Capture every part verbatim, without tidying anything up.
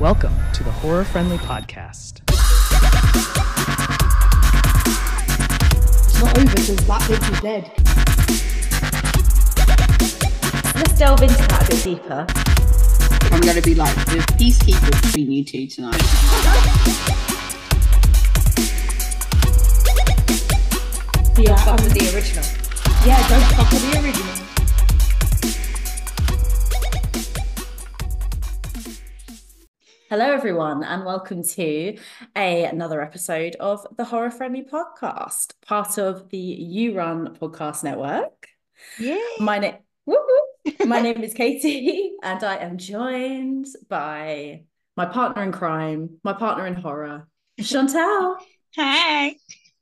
Welcome to the Horror Friendly Podcast. It's not over because that bitch is dead. Let's delve into that a bit deeper. I'm going to be like the peacekeeper between you two tonight. Yeah, fuck with the original. Yeah, don't fuck with the original. Hello, everyone, and welcome to a, another episode of the Horror Friendly Podcast, part of the You Run Podcast Network. Yeah. My name, my name is Katie, and I am joined by my partner in crime, my partner in horror, Chantal. Hey.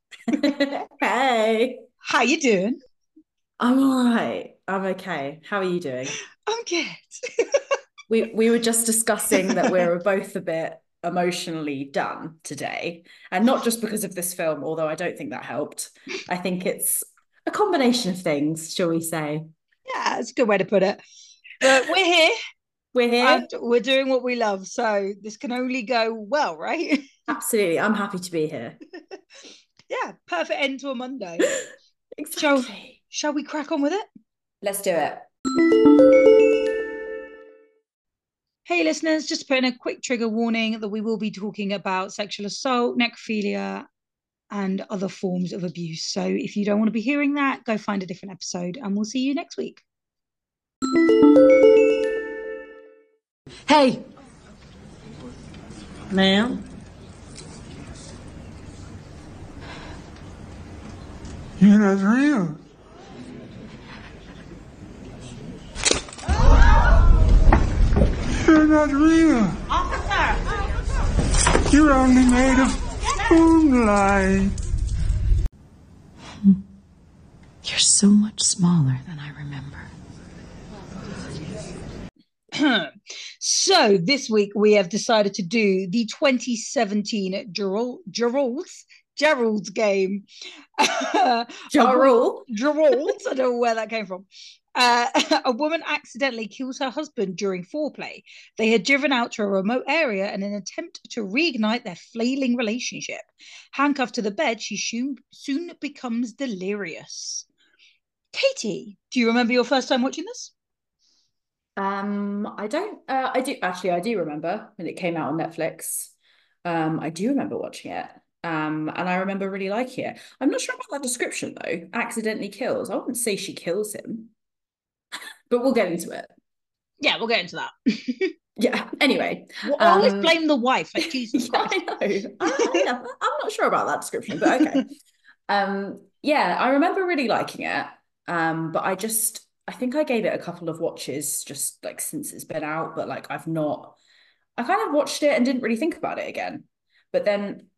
Hey. How you doing? I'm all right. I'm okay. How are you doing? I'm good. We we were just discussing that we were both a bit emotionally done today, and not just because of this film, although I don't think that helped. I think it's a combination of things, shall we say? Yeah, it's a good way to put it. But we're here. We're here. And we're doing what we love, so this can only go well, right? Absolutely. I'm happy to be here. Yeah, perfect end to a Monday. Exactly. Shall, shall we crack on with it? Let's do it. Hey listeners, just putting a quick trigger warning that we will be talking about sexual assault, necrophilia, and other forms of abuse. So if you don't want to be hearing that, go find a different episode and we'll see you next week. Hey, ma'am. You're not real. You're not real. Officer! You're only made of moonlight. You're so much smaller than I remember. So this week we have decided to do the twenty seventeen Gerald, Gerald's Gerald's game. Gerald? Gerald's. I don't know where that came from. Uh, a woman accidentally kills her husband during foreplay. They had driven out to a remote area in an attempt to reignite their flailing relationship. Handcuffed to the bed, she soon, soon becomes delirious. Katie, do you remember your first time watching this? Um, I don't. Uh, I do actually. I do remember when it came out on Netflix. Um, I do remember watching it. Um, and I remember really liking it. I'm not sure about that description though. Accidentally kills. I wouldn't say she kills him. But we'll get into it. Yeah, we'll get into that. Yeah. Anyway, well, I always um, blame the wife. Like Jesus yeah, Christ. I know. I, I, yeah, I'm not sure about that description, but okay. um, yeah, I remember really liking it. Um, but I just, I think I gave it a couple of watches just like since it's been out. But like I've not, I kind of watched it and didn't really think about it again. But then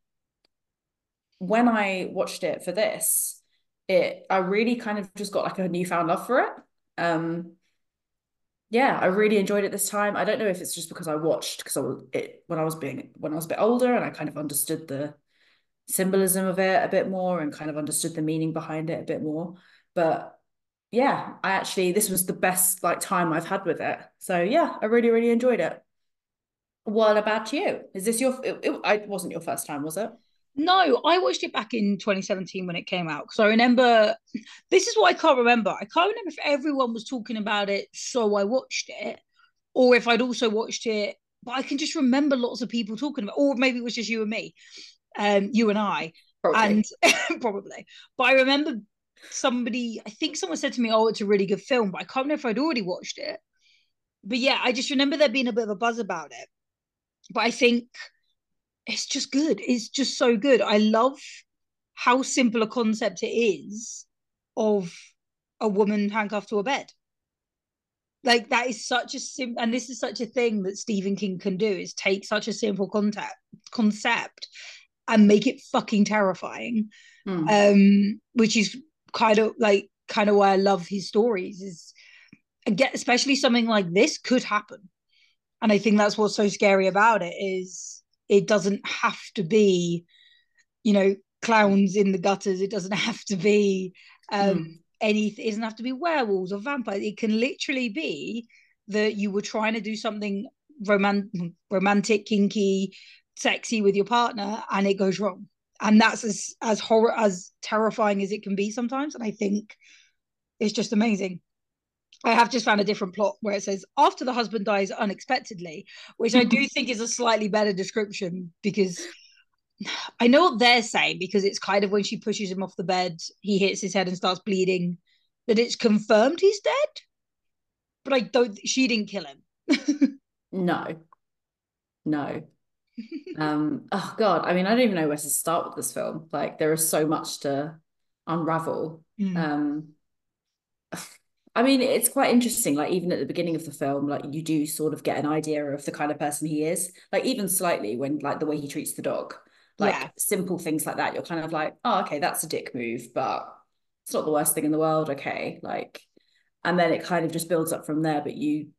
when I watched it for this, it I really kind of just got like a newfound love for it. Um, yeah, I really enjoyed it this time. I don't know if it's just because I watched because I was it when I was being when I was a bit older and I kind of understood the symbolism of it a bit more and kind of understood the meaning behind it a bit more. But yeah, I actually this was the best like time I've had with it. So yeah, I really really enjoyed it. What about you? Is this your? It, it, it wasn't your first time, was it? No, I watched it back in twenty seventeen when it came out. Because I remember, this is what I can't remember. I can't remember if everyone was talking about it, so I watched it, or if I'd also watched it. But I can just remember lots of people talking about, or maybe it was just you and me, um, you and I, Probably. and probably. But I remember somebody, I think someone said to me, "Oh, it's a really good film," but I can't remember if I'd already watched it. But yeah, I just remember there being a bit of a buzz about it. But I think it's just good. It's just so good. I love how simple a concept it is of a woman handcuffed to a bed. Like that is such a sim, and this is such a thing that Stephen King can do is take such a simple concept concept and make it fucking terrifying. Hmm. Um, which is kind of like kind of why I love his stories. Is again, especially something like this could happen, and I think that's what's so scary about it is. It doesn't have to be, you know, clowns in the gutters. It doesn't have to be um, mm. anything. It doesn't have to be werewolves or vampires. It can literally be that you were trying to do something roman- romantic, kinky, sexy with your partner, and it goes wrong. And that's as as horror as terrifying as it can be sometimes. And I think it's just amazing. I have just found a different plot where it says after the husband dies unexpectedly, which I do think is a slightly better description, because I know what they're saying, because it's kind of when she pushes him off the bed, he hits his head and starts bleeding, that it's confirmed he's dead. But I don't, she didn't kill him. No, no. Um, oh God, I mean, I don't even know where to start with this film. Like, there is so much to unravel. Mm. Um, I mean, it's quite interesting. Like, even at the beginning of the film, like, you do sort of get an idea of the kind of person he is. Like, even slightly, when like the way he treats the dog, like Yeah. simple things like that, you're kind of like, oh, okay, that's a dick move, but it's not the worst thing in the world. Okay, like, and then it kind of just builds up from there. But you,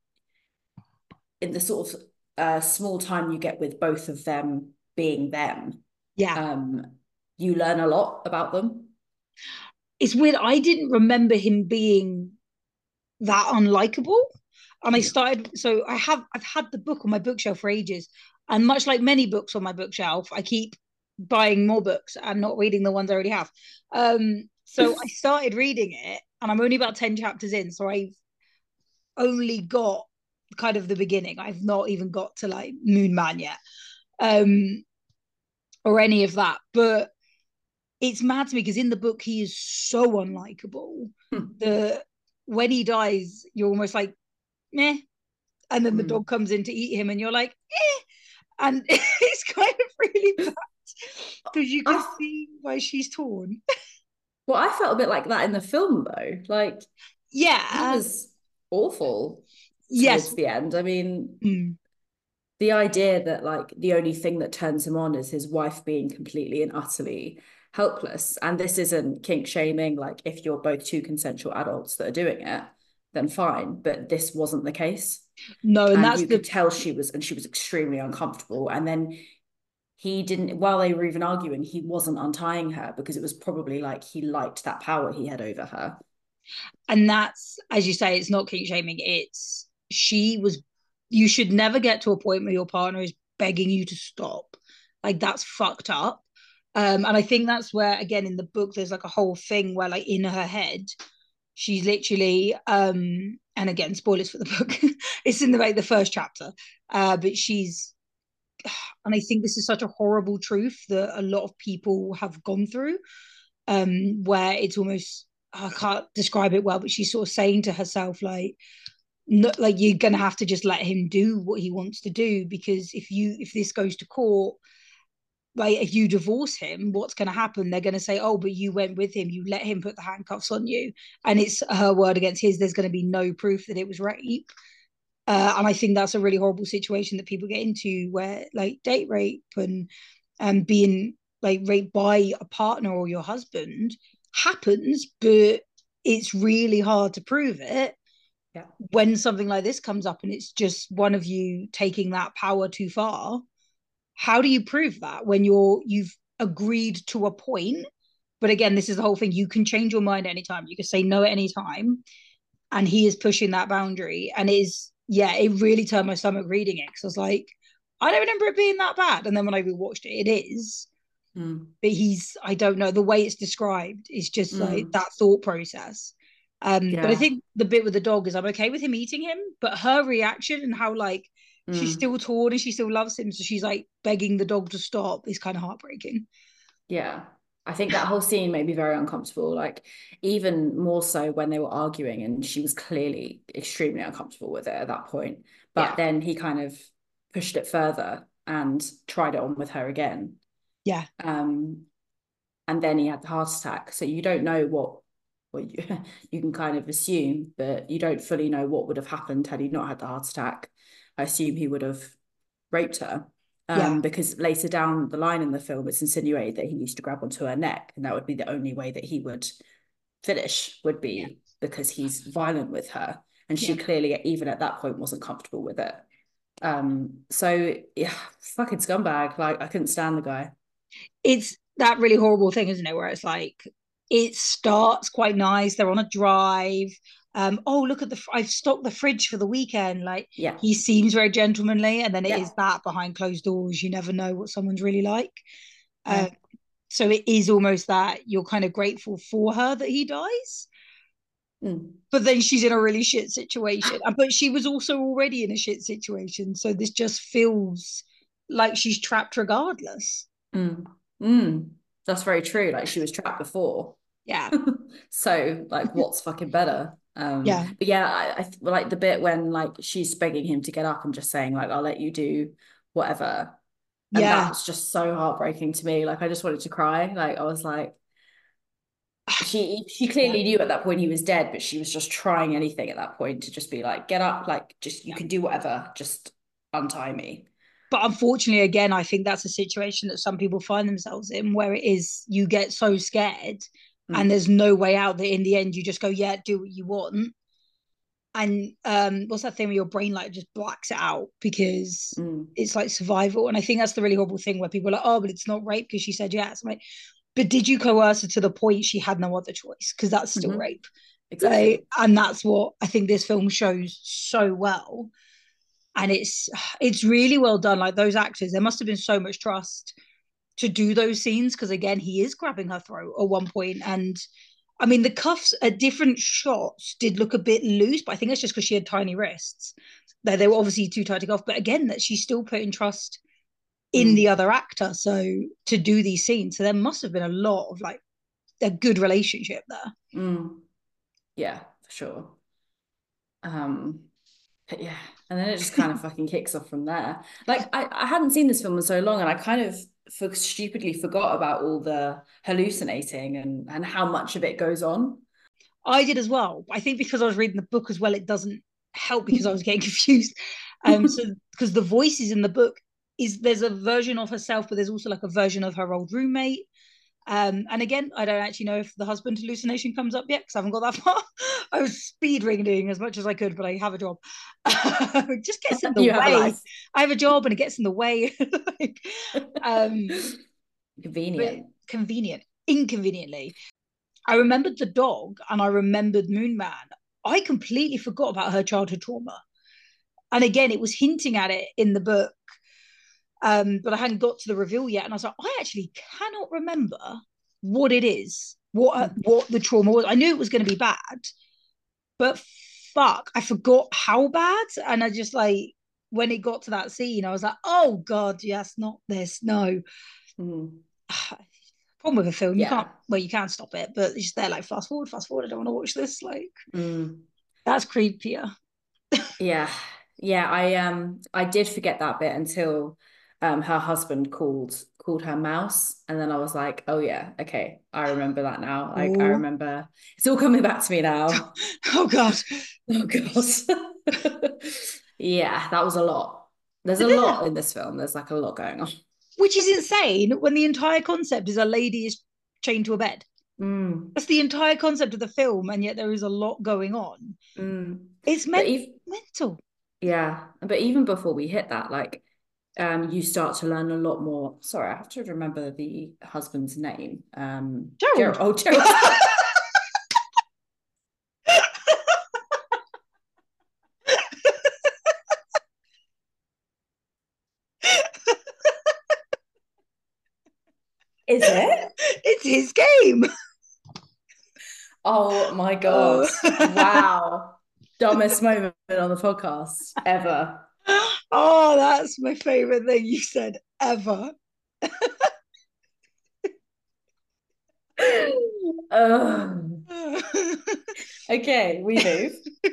in the sort of uh, small time you get with both of them being them, Yeah. um, you learn a lot about them. It's weird. I didn't remember him being that unlikable. And I started, so I have, I've had the book on my bookshelf for ages. And much like many books on my bookshelf, I keep buying more books and not reading the ones I already have. Um, so I started reading it, and I'm only about ten chapters in. So I've only got kind of the beginning. I've not even got to like Moon Man yet, um, or any of that. But it's mad to me because in the book he is so unlikable. Hmm. The when he dies, you're almost like, meh, and then the Mm. dog comes in to eat him, and you're like, eh, and it's kind of really bad because you can I- see why she's torn. Well, I felt a bit like that in the film, though. Like, he Yeah, was awful yes, towards the end. I mean, Mm. the idea that like the only thing that turns him on is his wife being completely and utterly helpless. And this isn't kink shaming. Like, if you're both two consensual adults that are doing it, then fine. But this wasn't the case. no, and, And that's you the could tell she was, and she was extremely uncomfortable. And then he didn't, while they were even arguing, he wasn't untying her, because it was probably like he liked that power he had over her. and that's, as you say, it's not kink shaming. It's she was. You should never get to a point where your partner is begging you to stop. Like, that's fucked up. Um, and I think that's where, again, in the book, there's like a whole thing where, like, in her head, she's literally, um, and again, spoilers for the book. It's in the like the first chapter, uh, but she's, and I think this is such a horrible truth that a lot of people have gone through, um, where it's almost, I can't describe it well, but she's sort of saying to herself, like, no, like, you're gonna have to just let him do what he wants to do, because if you if this goes to court, like, if you divorce him, what's going to happen? They're going to say, oh, but you went with him, you let him put the handcuffs on you, and it's her word against his. There's going to be no proof that it was rape. Uh, and I think that's a really horrible situation that people get into, where like date rape and and being like raped by a partner or your husband happens, but it's really hard to prove it. Yeah. When something like this comes up and it's just one of you taking that power too far, how do you prove that when you're you've agreed to a point? But again, this is the whole thing. You can change your mind anytime. You can say no at any time. And he is pushing that boundary. And it is, yeah, it really turned my stomach reading it, because I was like, I don't remember it being that bad. And then when I rewatched it, it is. Mm. But he's, I don't know, the way it's described is just Mm. like that thought process. Um, Yeah. But I think the bit with the dog is I'm okay with him eating him, but her reaction and how like she's Mm. still torn and she still loves him, so she's like begging the dog to stop, is kind of heartbreaking. Yeah. I think that whole scene made me very uncomfortable, like even more so when they were arguing and she was clearly extremely uncomfortable with it at that point. But Yeah. then he kind of pushed it further and tried it on with her again. Yeah. Um, and then he had the heart attack. So you don't know what, well, you, you can kind of assume, but you don't fully know what would have happened had he not had the heart attack. I assume he would have raped her. Um, Yeah. because later down the line in the film, it's insinuated that he used to grab onto her neck, and that would be the only way that he would finish, would be Yeah. because he's violent with her. And she Yeah. clearly, even at that point, wasn't comfortable with it. Um, so, yeah, fucking scumbag. Like, I couldn't stand the guy. It's that really horrible thing, isn't it, where it's like it starts quite nice, they're on a drive, um, oh, look at the, I've stocked the fridge for the weekend. Like, Yeah. he seems very gentlemanly, and then it Yeah. is that behind closed doors, you never know what someone's really like. Yeah. Uh, so it is almost that you're kind of grateful for her that he dies. Mm. But then she's in a really shit situation. But she was also already in a shit situation. So this just feels like she's trapped regardless. Mm. Mm. That's very true. Like, she was trapped before. Yeah. So, like, what's fucking better? Um, Yeah. But yeah, I, I like the bit when, like, she's begging him to get up and just saying, like, I'll let you do whatever. And Yeah. that was just so heartbreaking to me. Like, I just wanted to cry. Like, I was like, she she clearly knew at that point he was dead, but she was just trying anything at that point to just be like, get up, like, just, you can do whatever, just untie me. But unfortunately, again, I think that's a situation that some people find themselves in, where it is you get so scared Mm. and there's no way out, that in the end you just go, yeah, do what you want. And um, what's that thing where your brain like just blacks it out because Mm. it's like survival. And I think that's the really horrible thing, where people are like, oh, but it's not rape because she said yes. I'm like, but did you coerce her to the point she had no other choice? Because that's still Mhm. rape. Exactly. Like, and that's what I think this film shows so well. And it's it's really well done. Like, those actors, there must have been so much trust to do those scenes, because again, he is grabbing her throat at one point, and I mean, the cuffs at different shots did look a bit loose, but I think that's just because she had tiny wrists. They they were obviously too tight to cuff, but again, that she's still putting trust in Mm. the other actor, so to do these scenes, so there must have been a lot of like a good relationship there. Mm. Yeah, for sure. Um, but yeah, and then it just kind of fucking kicks off from there. Like, I, I hadn't seen this film in so long, and I kind of for, stupidly forgot about all the hallucinating and and how much of it goes on. I did as well. I think because I was reading the book as well, it doesn't help because I was getting confused. Um, so because the voices in the book is, there's a version of herself, but there's also like a version of her old roommate. Um, and again, I don't actually know if the husband hallucination comes up yet because I haven't got that far. I was speed reading as much as I could, but I have a job. It just gets in the You have a way. life. I have a job and it gets in the way. Like, um, but Convenient. convenient, inconveniently. I remembered the dog and I remembered Moon Man. I completely forgot about her childhood trauma. And again, it was hinting at it in the book, um, but I hadn't got to the reveal yet. And I was like, I actually cannot remember what it is, what what the trauma was. I knew it was going to be bad, but fuck, I forgot how bad. And I just like, when it got to that scene, I was like, oh God, yes, not this, no. Mm. Problem with a film, you Yeah. can't, well, you can stop it, but it's just there like, fast forward, fast forward, I don't want to watch this. Like, Mm. that's creepier. Yeah. Yeah, I um I did forget that bit until um her husband called called her mouse, and then I was like, oh yeah, okay, I remember that now. Like, I Oh. remember, it's all coming back to me now. Oh God. Oh God. Yeah, that was a lot. There's a lot in this film. There's like a lot going on. Which is insane when the entire concept is a lady is chained to a bed. Mm. That's the entire concept of the film, and yet there is a lot going on. Mm. It's But men- even, mental. yeah, but even before we hit that, like, um, you start to learn a lot more. Sorry, I have to remember the husband's name. Um, Gerald. Oh, Gerald. Is it? It's his game. Oh my God. Oh. Wow. Dumbest moment on the podcast ever. Oh, that's my favorite thing you said ever. Ugh. Okay, we move.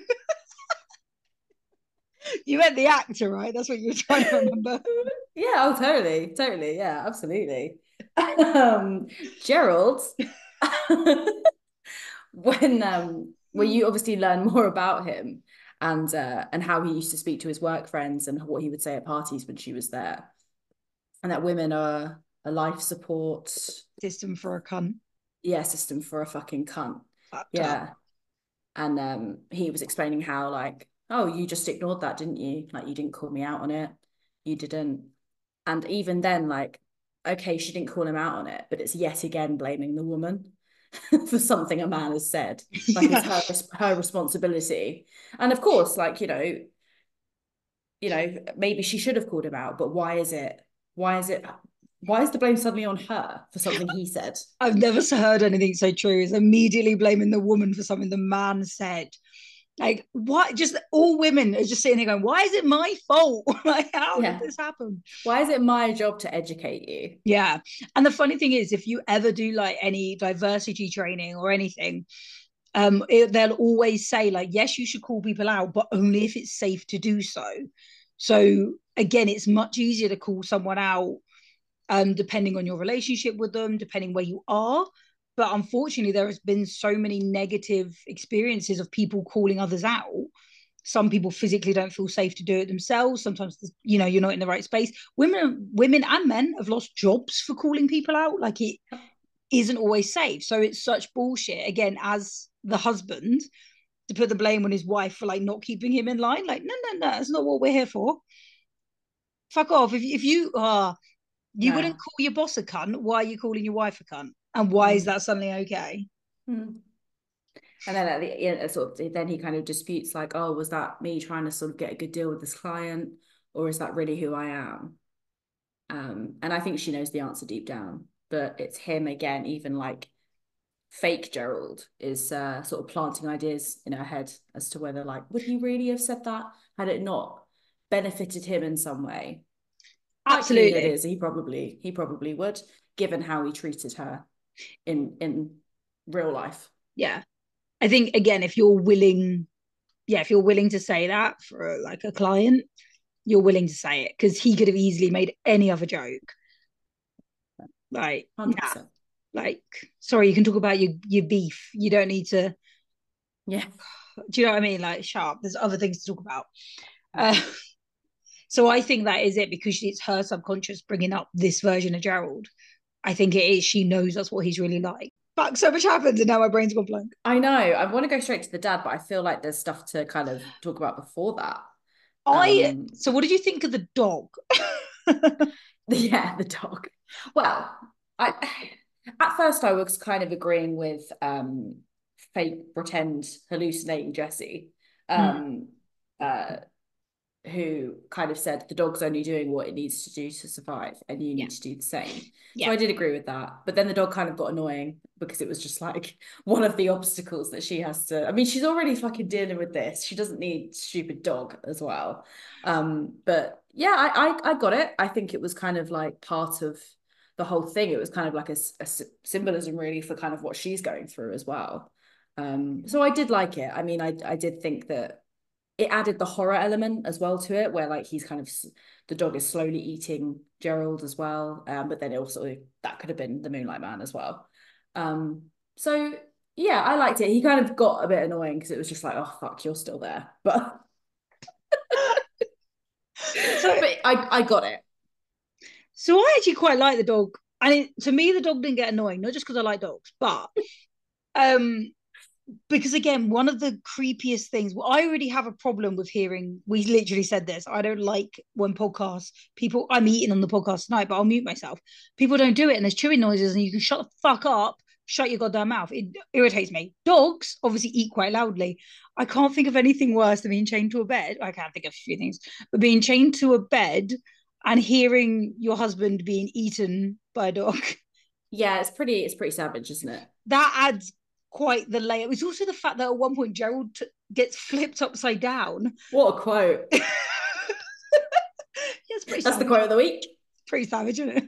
You meant the actor, right? That's what you were trying to remember. Yeah, oh, totally, totally. Yeah, absolutely. Um, Gerald, when um, when you obviously learn more about him and uh, and how he used to speak to his work friends and what he would say at parties when she was there, and that women are a life support System for a cunt. yeah system for a fucking cunt. Fucked Yeah. up. And um, he was explaining how, like, oh, you just ignored that, didn't you? Like, you didn't call me out on it. You didn't. And even then, like, okay, she didn't call him out on it, but it's yet again blaming the woman. for something a man has said. Like Yeah. it's her her responsibility. And of course, like, you know, you know, maybe she should have called him out, but why is it, why is it, why is the blame suddenly on her for something he said? I've never heard anything so true as immediately blaming the woman for something the man said. Like, what? Just all women are just sitting here going, why is it my fault? Like, how Yeah. did this happen? Why is it my job to educate you? Yeah. And the funny thing is, if you ever do like any diversity training or anything, um, it, they'll always say, like, yes, you should call people out, but only if it's safe to do so. So again, it's much easier to call someone out um, depending on your relationship with them, depending where you are. But unfortunately, there has been so many negative experiences of people calling others out. Some people physically don't feel safe to do it themselves. Sometimes, you know, you're not in the right space. Women, women and men have lost jobs for calling people out. Like, it isn't always safe. So it's such bullshit. Again, as the husband, to put the blame on his wife for like not keeping him in line. Like, no, no, no, that's not what we're here for. Fuck off. If if you are, uh, you No. wouldn't call your boss a cunt. Why are you calling your wife a cunt? And why mm. is that suddenly okay? Mm. And then at the end, sort of, then he kind of disputes, like, oh, was that me trying to sort of get a good deal with this client, or is that really who I am? Um, and I think she knows the answer deep down, but it's him again. Even like fake Gerald is uh, sort of planting ideas in her head as to whether, like, would he really have said that had it not benefited him in some way? Absolutely, it is. He probably he probably would, given how he treated her in in real life. Yeah. I think, again, if you're willing, yeah, if you're willing to say that for like a client, you're willing to say it, because he could have easily made any other joke. Like, nah, like, sorry, you can talk about your, your beef. You don't need to. Yeah. Do you know what I mean? Like, sharp. There's other things to talk about. Uh, so I think that is it, because it's her subconscious bringing up this version of Gerald. I think it is. She knows that's what he's really like. Fuck, so much happens and now my brain's gone blank. I know. I want to go straight to the dad, but I feel like there's stuff to kind of talk about before that. I um, so what did you think of the dog? Yeah, the dog. Well, I at first I was kind of agreeing with um fake pretend hallucinating Jesse, um, mm. uh, who kind of said the dog's only doing what it needs to do to survive, and you need yeah. to do the same. Yeah. So I did agree with that. But then the dog kind of got annoying, because it was just like one of the obstacles that she has to. I mean, she's already fucking dealing with this. She doesn't need stupid dog as well. Um, but yeah, I, I I got it. I think it was kind of like part of the whole thing. It was kind of like a, a symbolism really for kind of what she's going through as well. Um, so I did like it. I mean, I I did think that it added the horror element as well to it, where like he's kind of, the dog is slowly eating Gerald as well. Um, but then it also, that could have been the Moonlight Man as well. Um, so yeah, I liked it. He kind of got a bit annoying because it was just like, oh fuck, you're still there. But, so, but I, I got it. So I actually quite like the dog. And it, to me, the dog didn't get annoying, not just because I like dogs, but um, because again, one of the creepiest things, well, I already have a problem with hearing, we literally said this, I don't like when podcasts, people, I'm eating on the podcast tonight, but I'll mute myself. People don't do it and there's chewing noises and you can shut the fuck up, shut your goddamn mouth. It irritates me. Dogs obviously eat quite loudly. I can't think of anything worse than being chained to a bed. I can't think of a few things, but being chained to a bed and hearing your husband being eaten by a dog. Yeah, it's pretty, it's pretty savage, isn't it? That adds quite the layer. It's also the fact that at one point Gerald t- gets flipped upside down. What a quote. Yeah, pretty That's savage. The quote of the week. Pretty savage, isn't it?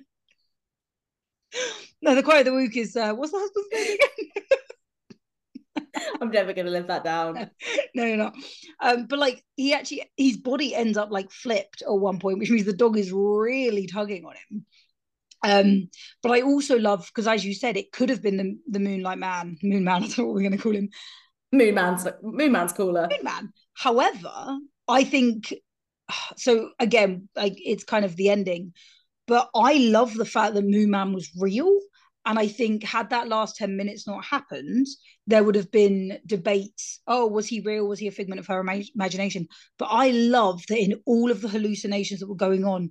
No, the quote of the week is, uh, what's the husband's name again? I'm never going to live that down. No, you're not. Um, but like, he actually, his body ends up like flipped at one point, which means the dog is really tugging on him. Um, but I also love, because as you said, it could have been the, the Moonlight Man, Moon Man, I don't know what we're going to call him. Moon Man's, Moon Man's cooler. Moon Man. However, I think, so again, like it's kind of the ending, but I love the fact that Moon Man was real. And I think had that last ten minutes not happened, there would have been debates. Oh, was he real? Was he a figment of her ima- imagination? But I love that in all of the hallucinations that were going on,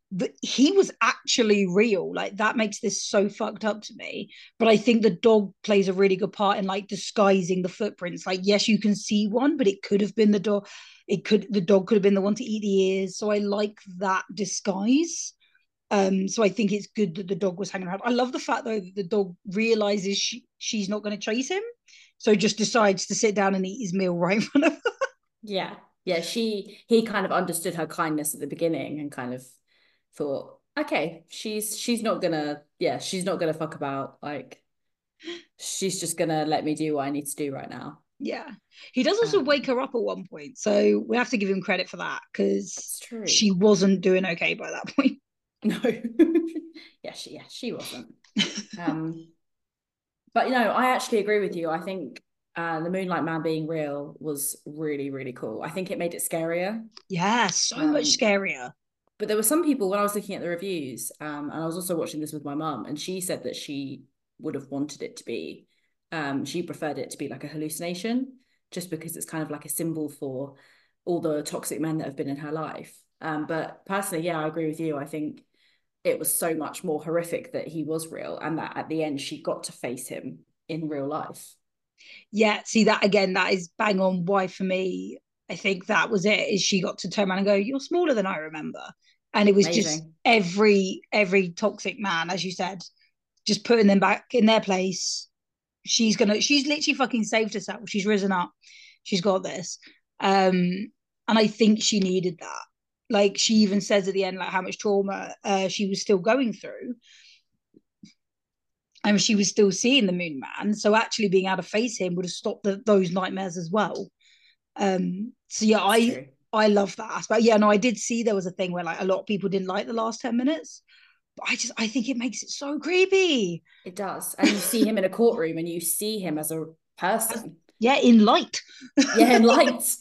But he was actually real. Like that makes this so fucked up to me. But I think the dog plays a really good part in like disguising the footprints. Like, yes, you can see one, but it could have been the dog. It could the dog could have been the one to eat the ears. So I like that disguise. Um, so I think it's good that the dog was hanging around. I love the fact though that the dog realizes she, she's not going to chase him, so just decides to sit down and eat his meal right in front of her. Yeah, yeah. She he kind of understood her kindness at the beginning and kind of thought, okay, she's she's not gonna, yeah, she's not gonna fuck about. Like, she's just gonna let me do what I need to do right now. Yeah, he does also Um, wake her up at one point, so we have to give him credit for that It's because true. she wasn't doing okay by that point. No, yeah, she yeah she wasn't. Um, but you know, I actually agree with you. I think uh, the Moonlight Man being real was really really cool. I think it made it scarier. Yeah, so Um, much scarier. But there were some people when I was looking at the reviews, um, and I was also watching this with my mum, and she said that she would have wanted it to be, um, she preferred it to be like a hallucination, just because it's kind of like a symbol for all the toxic men that have been in her life. Um, but personally, yeah, I agree with you. I think it was so much more horrific that he was real, and that at the end she got to face him in real life. Yeah, see that again, that is bang on why for me, I think that was it, is she got to turn around and go, you're smaller than I remember. And it was just Amazing. every every toxic man, as you said, just putting them back in their place. She's gonna she's literally fucking saved herself. She's risen up. She's got this. Um, and I think she needed that. Like she even says at the end, like how much trauma uh, she was still going through. And she was still seeing the Moon Man. So actually being able to face him would have stopped the, those nightmares as well. Um, so yeah, That's I true. I love that aspect. Yeah, no, I did see there was a thing where like a lot of people didn't like the last ten minutes. But I just I think it makes it so creepy. It does. And you see him in a courtroom and you see him as a person. Yeah, in light. Yeah, in lights.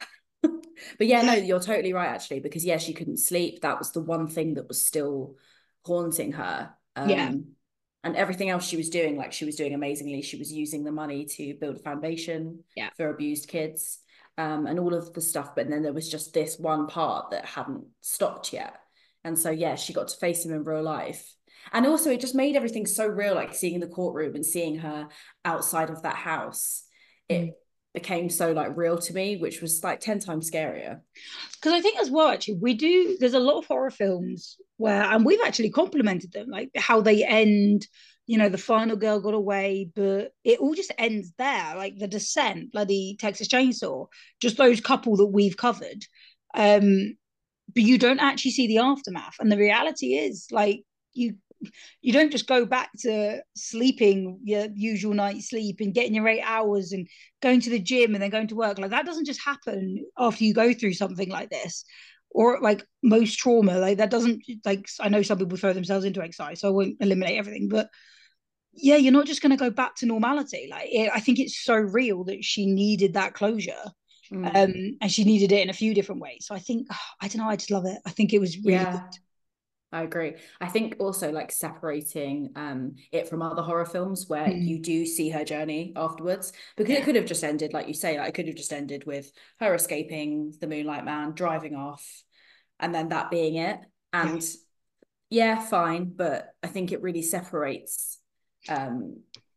But yeah, no, you're totally right, actually, because yeah, she couldn't sleep. That was the one thing that was still haunting her. Um, Yeah. And everything else she was doing, like she was doing amazingly. She was using the money to build a foundation Yeah. for abused kids, um, and all of the stuff. But then there was just this one part that hadn't stopped yet. And so, yeah, she got to face him in real life. And also it just made everything so real, like seeing the courtroom and seeing her outside of that house. It Mm. became so like real to me, which was like ten times scarier. Because I think as well, actually, we do, there's a lot of horror films where, and we've actually complimented them, like how they end, you know, the final girl got away, but it all just ends there, like The Descent, bloody Texas Chainsaw, just those couple that we've covered. Um, but you don't actually see the aftermath. And the reality is, like, you you don't just go back to sleeping your usual night's sleep and getting your eight hours and going to the gym and then going to work. Like that doesn't just happen after you go through something like this, or like most trauma. Like that doesn't, like, I know some people throw themselves into exercise, so I won't eliminate everything, but yeah, you're not just going to go back to normality. Like it, I think it's so real that she needed that closure. Mm. Um, and she needed it in a few different ways. So I think, I don't know, I just love it. I think it was really Yeah. good. I agree. I think also like separating um it from other horror films where Mm. you do see her journey afterwards, because Yeah. it could have just ended, like you say, like it could have just ended with her escaping the Moonlight Man, driving off, and then that being it. And yeah, fine, but I think it really separates, um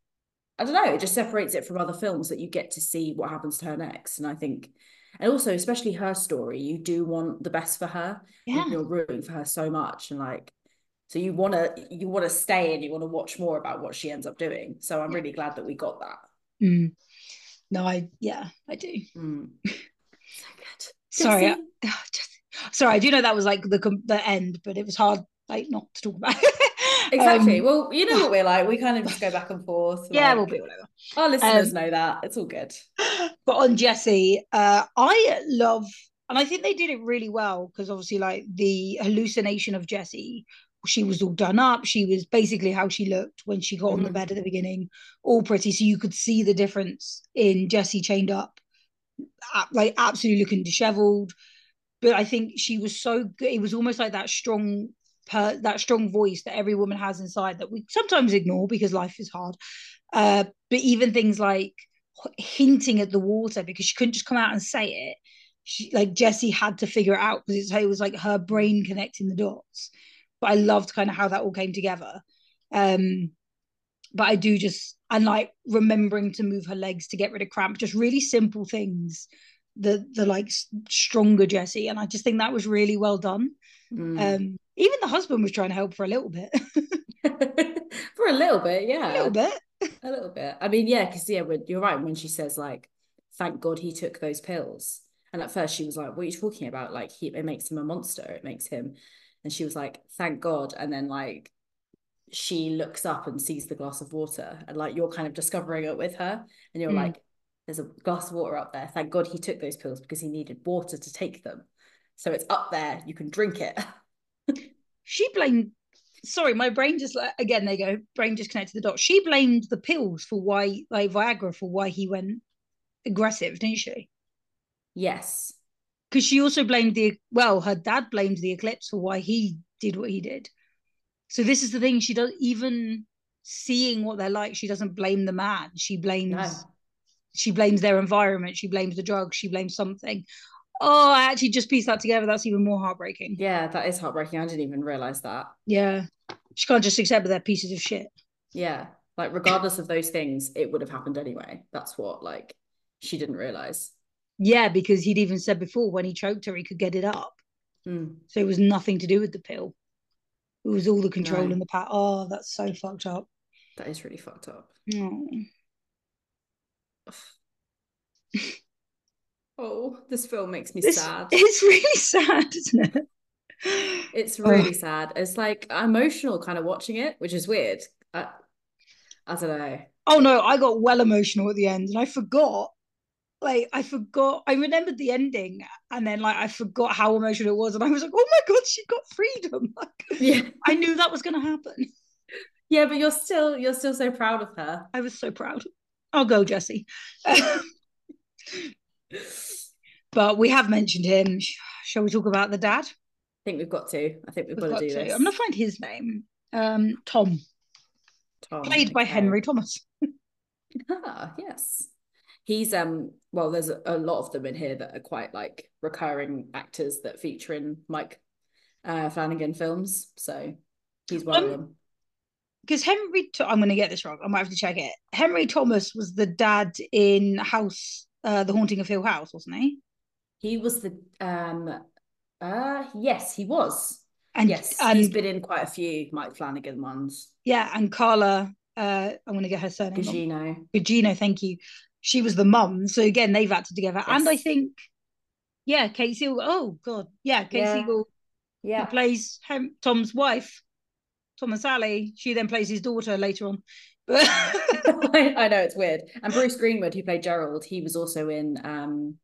I don't know, it just separates it from other films that you get to see what happens to her next. And I think, and also especially her story, you do want the best for her. Yeah. And you're rooting for her so much, and like, so you want to you want to stay and you want to watch more about what she ends up doing. So I'm really glad that we got that. Mm. No, I yeah, I do. Mm. So good. Sorry, I, Jessie. just, sorry. I do know that was like the the end, but it was hard, like, not to talk about. Exactly. Um, Well, you know what we're like. We kind of just go back and forth. yeah, like, we'll be whatever. our listeners Um, know that. It's all good. But on Jessie, uh, I love, and I think they did it really well because obviously, like the hallucination of Jessie, she was all done up. She was basically how she looked when she got on the Mhm. bed at the beginning, all pretty. So you could see the difference in Jessie chained up, a- like absolutely looking disheveled. But I think she was so good. It was almost like that strong, per, that strong voice that every woman has inside that we sometimes ignore because life is hard. Uh, but even things like hinting at the water, because she couldn't just come out and say it. she like Jessie had to figure it out because it was like her brain connecting the dots. But I loved kind of how that all came together. Um, but I do just and like remembering to move her legs to get rid of cramp, just really simple things. The the like stronger Jessie, and I just think that was really well done. Mm. Um, even the husband was trying to help for a little bit. For a little bit, yeah, a little bit, a little bit. I mean, yeah, because yeah, you're right when she says like, "Thank God he took those pills." And at first she was like, "What are you talking about? Like, he it makes him a monster. It makes him." And she was like, "Thank God." And then like, she looks up and sees the glass of water, and like you're kind of discovering it with her, and you're mm. like, "There's a glass of water up there. Thank God he took those pills because he needed water to take them. So it's up there. You can drink it." She blamed. Sorry, my brain just like again. They go. Brain just connected the dots. She blamed the pills for why, like Viagra, for why he went aggressive, didn't she? Yes. Because she also blamed the well, her dad blamed the eclipse for why he did what he did. So this is the thing. She does even seeing what they're like. She doesn't blame the man. She blames. No. She blames their environment. She blames the drugs. She blames something. Oh, I actually just pieced that together. That's even more heartbreaking. Yeah, that is heartbreaking. I didn't even realize that. Yeah. She can't just accept that they're pieces of shit. Yeah. Like, regardless of those things, it would have happened anyway. That's what, like, she didn't realize. Yeah, because he'd even said before when he choked her, he could get it up. Mm. So it was nothing to do with the pill. It was all the control No. and the power. Oh, that's so fucked up. That is really fucked up. Oh. Oh, this film makes me this, sad. It's really sad, isn't it? It's really oh. sad. It's like emotional kind of watching it, which is weird. I, I don't know. Oh no, I got well emotional at the end and I forgot. Like, I forgot. I remembered the ending and then like I forgot how emotional it was. And I was like, oh my God, she got freedom. Like, yeah. I knew that was going to happen. Yeah, but you're still, you're still so proud of her. I was so proud. I'll go, Jessie. But we have mentioned him. Shall we talk about the dad? I think we've got to. I think we've, we've got, got to do to. this. I'm going to find his name. Um, Tom. Tom. Played by okay. Henry Thomas. Ah, yes. He's, um. well, there's a, a lot of them in here that are quite, like, recurring actors that feature in Mike uh, Flanagan films. So he's one um, of them. Because Henry... I'm going to get this wrong. I might have to check it. Henry Thomas was the dad in House... Uh, The Haunting of Hill House, wasn't he? He was the um uh yes, he was. And yes, and, he's been in quite a few Mike Flanagan ones. Yeah, and Carla, uh, I'm gonna get her surname. Gugino. Gugino, thank you. She was the mum. So again, they've acted together. Yes. And I think, yeah, Kate Siegel. Oh God, yeah, Kate yeah. Siegel. Yeah, who plays Hem- Tom's wife, Tom and Sally. She then plays his daughter later on. But I, I know it's weird. And Bruce Greenwood, who played Gerald, he was also in um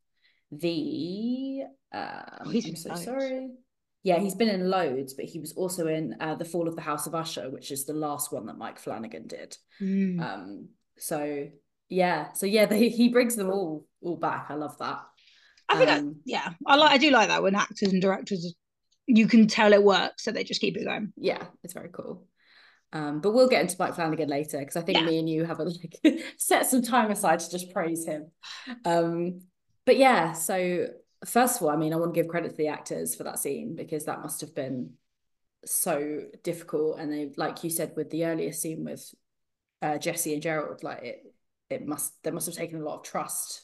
the. Uh, oh, he's I'm so loads. sorry. Yeah, he's been in loads, but he was also in uh, The Fall of the House of Usher, which is the last one that Mike Flanagan did. Mm. Um. So yeah, so yeah, they, he brings them all all back. I love that. I think, um, I, yeah, I like. I do like that when actors and directors, you can tell it works, so they just keep it going. Yeah, it's very cool. Um, but we'll get into Mike Flanagan later because I think yeah. me and you have a, like set some time aside to just praise him. Um, but yeah, so first of all, I mean, I want to give credit to the actors for that scene because that must have been so difficult. And they, like you said, with the earlier scene with uh, Jessie and Gerald, like it, it must there must have taken a lot of trust.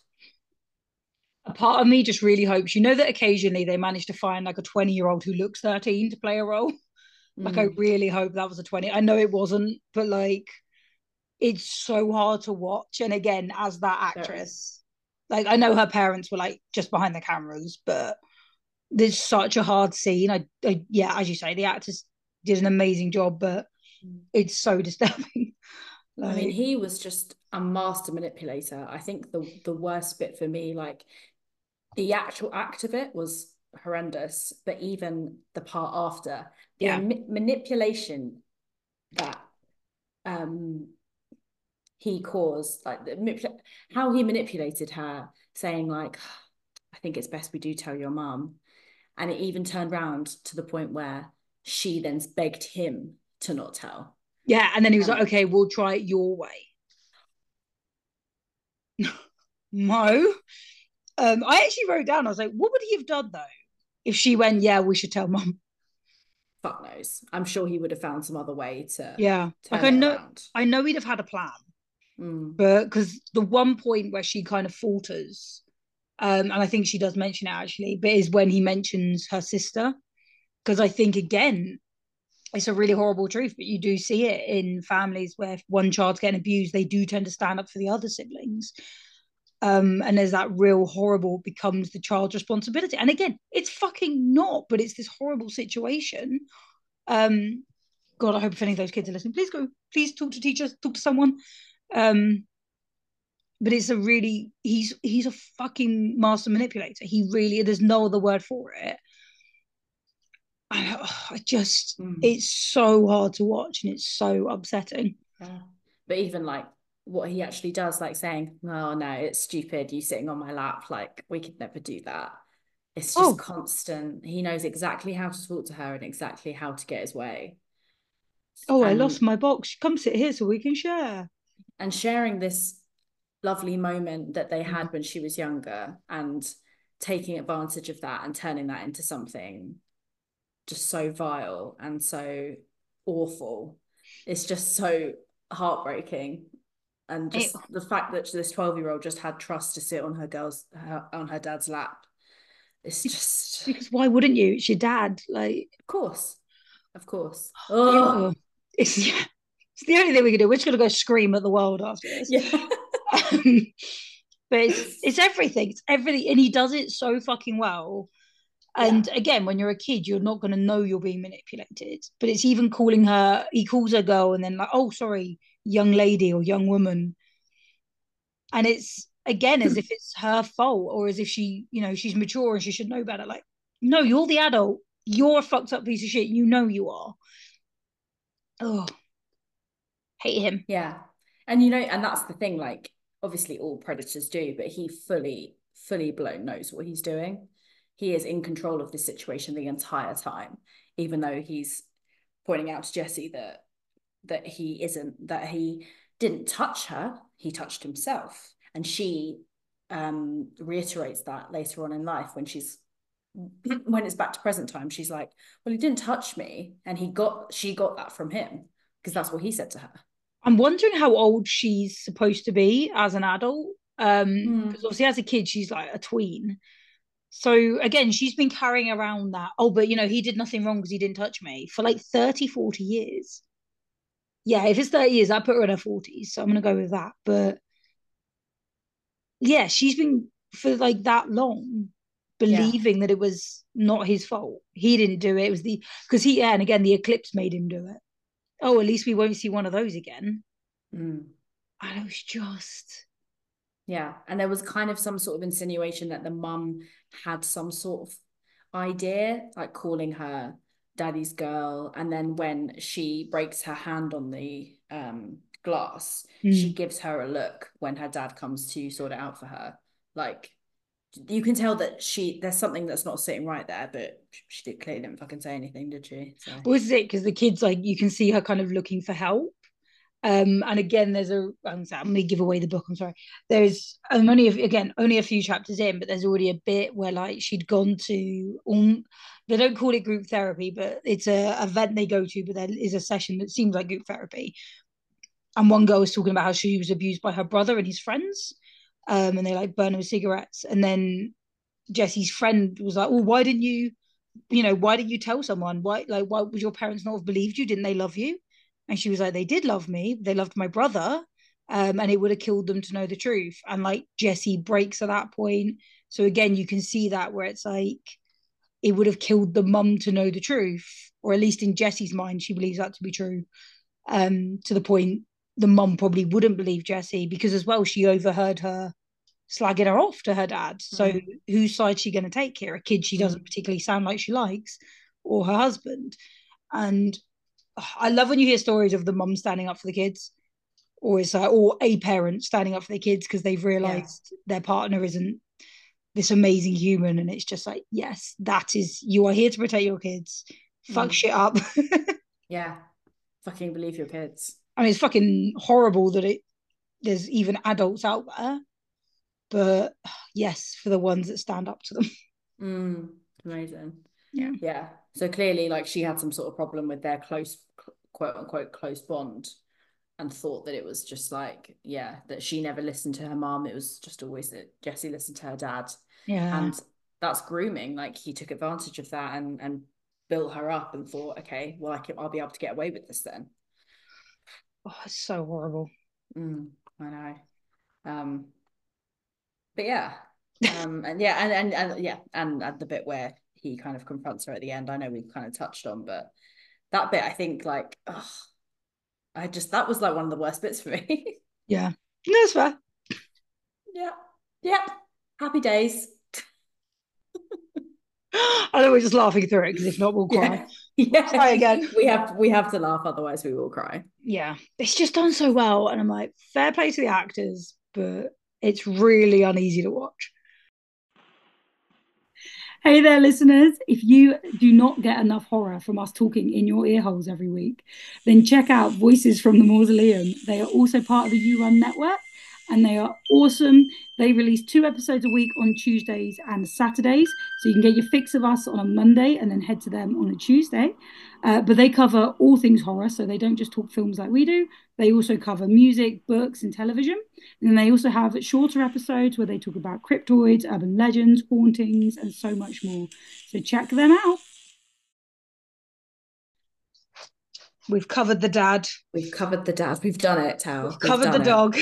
A part of me just really hopes, you know, that occasionally they manage to find like a twenty year old who looks thirteen to play a role. Like, mm. I really hope that was a twenty. I know it wasn't, but like, it's so hard to watch. And again, as that actress, yeah. like, I know her parents were like just behind the cameras, but there's such a hard scene. I, I yeah, as you say, the actors did an amazing job, but mm. it's so disturbing. Like, I mean, he was just a master manipulator. I think the the worst bit for me, like, the actual act of it was horrendous, but even the part after, the yeah. ma- manipulation that um he caused, like the manipula- how he manipulated her, saying like, I think it's best we do tell your mum, and it even turned round to the point where she then begged him to not tell. Yeah, and then he was um, like, okay, we'll try it your way. Mo, Um, I actually wrote down, I was like, what would he have done though if she went, yeah, we should tell mum? Fuck knows. I'm sure he would have found some other way to Yeah. Like turn I it know around. I know he'd have had a plan, Mm. but because the one point where she kind of falters, um, and I think she does mention it actually, but is when he mentions her sister. Because I think again, it's a really horrible truth, but you do see it in families where if one child's getting abused, they do tend to stand up for the other siblings. Um, and there's that real horrible becomes the child's responsibility. And again, it's fucking not, but it's this horrible situation. Um, God, I hope if any of those kids are listening, please go, please talk to teachers, talk to someone. Um, but it's a really he's he's a fucking master manipulator. He really there's no other word for it. I, I just Mm. it's so hard to watch and it's so upsetting. Yeah. But even like what he actually does, like saying, "Oh no, it's stupid, you sitting on my lap, like we could never do that." It's just Oh. constant. He knows exactly how to talk to her and exactly how to get his way. Oh, I And lost my box. Come sit here so we can share. and sharing this lovely moment that they had Mm. when she was younger and taking advantage of that and turning that into something just so vile and so awful. It's just so heartbreaking. And just It, the fact that this twelve year old just had trust to sit on her girl's her, on her dad's lap. It's just because why wouldn't you? It's your dad. Like, of course. Of course. Oh, it's, yeah, it's the only thing we can do. We're just gonna go scream at the world after this. yeah. Um, but it's it's everything. It's everything, and he does it so fucking well. And Yeah. again, when you're a kid, you're not going to know you're being manipulated. But it's even calling her, he calls her girl and then like, oh, sorry, young lady or young woman. And it's again as if it's her fault or as if she, you know, she's mature and she should know better. Like, no, you're the adult. You're a fucked up piece of shit. You know you are. Oh, hate him. Yeah. And you know, and that's the thing, like obviously all predators do, but he fully, fully blown knows what he's doing. He is in control of the situation the entire time, even though he's pointing out to Jessie that that he isn't, that he didn't touch her, he touched himself. And she um reiterates that later on in life when she's when it's back to present time, she's like, well, he didn't touch me. And he got she got that from him because that's what he said to her. I'm wondering how old she's supposed to be as an adult. Um, Mm. because obviously as a kid, she's like a tween. So again, she's been carrying around that, oh, but you know, he did nothing wrong because he didn't touch me for like thirty, forty years. Yeah, if it's thirty years, I put her in her forties. So I'm going to go with that. But yeah, she's been for like that long believing yeah. that it was not his fault. He didn't do it. It was the, because he, yeah, and again, the eclipse made him do it. Oh, at least we won't see one of those again. Mm. And it was just. Yeah. And there was kind of some sort of insinuation that the mum had some sort of idea, like calling her daddy's girl. And then when she breaks her hand on the um, glass, mm. she gives her a look when her dad comes to sort it out for her. Like, you can tell that she there's something that's not sitting right there, but she did clearly didn't fucking say anything, did she? So. Well, this is it, because the kids, like, you can see her kind of looking for help. Um, and again, there's a, I'm sorry, I'm going to give away the book, I'm sorry. There's, I'm only, again, only a few chapters in, but there's already a bit where, like, she'd gone to, um, they don't call it group therapy, but it's a event they go to, but there is a session that seems like group therapy. And one girl was talking about how she was abused by her brother and his friends. Um, and they like burn him with cigarettes. And then Jessie's friend was like, well, why didn't you, you know, why didn't you tell someone? Why, like, why would your parents not have believed you? Didn't they love you? And she was like, they did love me. They loved my brother. Um, and it would have killed them to know the truth. And like Jessie breaks at that point. So again, you can see that where it's like, it would have killed the mum to know the truth. Or at least in Jessie's mind, she believes that to be true. Um, to the point the mum probably wouldn't believe Jessie, because as well, she overheard her slagging her off to her dad. So mm. whose side's she going to take here? A kid she doesn't mm. particularly sound like she likes, or her husband? And oh, I love when you hear stories of the mum standing up for the kids, or it's uh, or a parent standing up for their kids because they've realised yeah. their partner isn't this amazing human, and it's just like, yes, that is, you are here to protect your kids. Fuck mm. shit up. Yeah, fucking believe your kids. I mean, it's fucking horrible that it there's even adults out there. but yes, for the ones that stand up to them. Mm, amazing. Yeah. Yeah. So clearly, like, she had some sort of problem with their close, quote unquote, close bond, and thought that it was just like, yeah, that she never listened to her mom. It was just always that Jessie listened to her dad. Yeah. And that's grooming. Like, he took advantage of that and and built her up and thought, okay, well, I can, I'll be able to get away with this then. Oh, it's so horrible. Mm, I know. Um, but yeah. Um, and yeah, and, and and yeah, and at the bit where he kind of confronts her at the end, I know we've kind of touched on, but that bit, I think, like, oh, I just, that was like one of the worst bits for me. Yeah. That's fair. Yeah. Yep. Happy days. I know we're just laughing through it because if not, we'll cry. Yeah. Yeah. Cry again. We have we have to laugh, otherwise we will cry. Yeah. It's just done so well. And I'm like, fair play to the actors, but it's really uneasy to watch. Hey there, listeners. If you do not get enough horror from us talking in your ear holes every week, then check out Voices from the Mausoleum. They are also part of the You Run network, and they are awesome. They release two episodes a week on Tuesdays and Saturdays, so you can get your fix of us on a Monday and then head to them on a Tuesday. Uh, but they cover all things horror, so they don't just talk films like we do. They also cover music, books, and television. And then they also have shorter episodes where they talk about cryptoids, urban legends, hauntings, and so much more. So check them out. We've covered the dad. We've covered the dad. We've done it, Tao. We've covered the dog.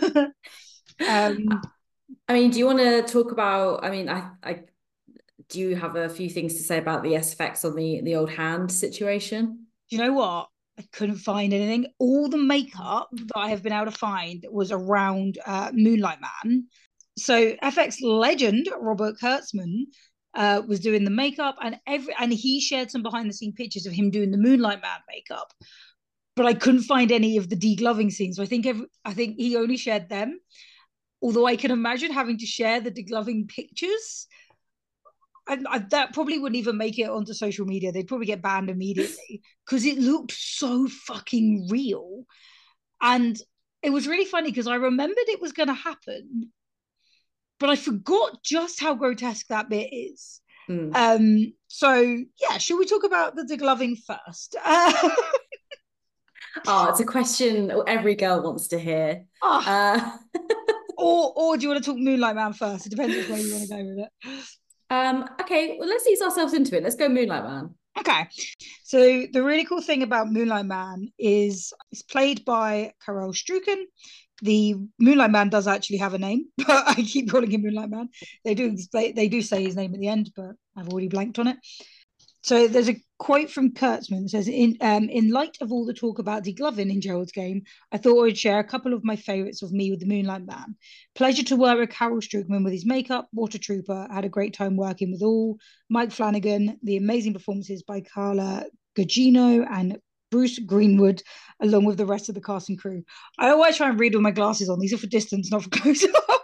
um, I mean, do you want to talk about, I mean, I, I do you have a few things to say about the S F X on the, the old hand situation? You know what? I couldn't find anything. All the makeup that I have been able to find was around uh, Moonlight Man. So F X legend Robert Kurtzman uh, was doing the makeup, and every and he shared some behind the scene pictures of him doing the Moonlight Man makeup. But I couldn't find any of the degloving scenes. So I think every, I think he only shared them. Although I can imagine having to share the degloving pictures. And I, that probably wouldn't even make it onto social media. They'd probably get banned immediately because it looked so fucking real. And it was really funny because I remembered it was going to happen, but I forgot just how grotesque that bit is. Mm. Um, so, yeah, should we talk about the degloving first? Uh, oh, it's a question every girl wants to hear. Oh. Uh... or, or do you want to talk Moonlight Man first? It depends which way you want to go with it. Um, okay, well, let's ease ourselves into it. Let's go Moonlight Man. Okay. So the really cool thing about Moonlight Man is it's played by Karel Struken. The Moonlight Man does actually have a name, but I keep calling him Moonlight Man. They do explain, they do say his name at the end, but I've already blanked on it. So there's a quote from Kurtzman that says, in, um, in light of all the talk about degloving in Gerald's game, I thought I'd share a couple of my favourites of me with the Moonlight Man. Pleasure to work with Karel Struken with his makeup, what a trooper, had a great time working with all. Mike Flanagan, the amazing performances by Carla Gugino and Bruce Greenwood, along with the rest of the cast and crew. I always try and read with my glasses on. These are for distance, not for close up.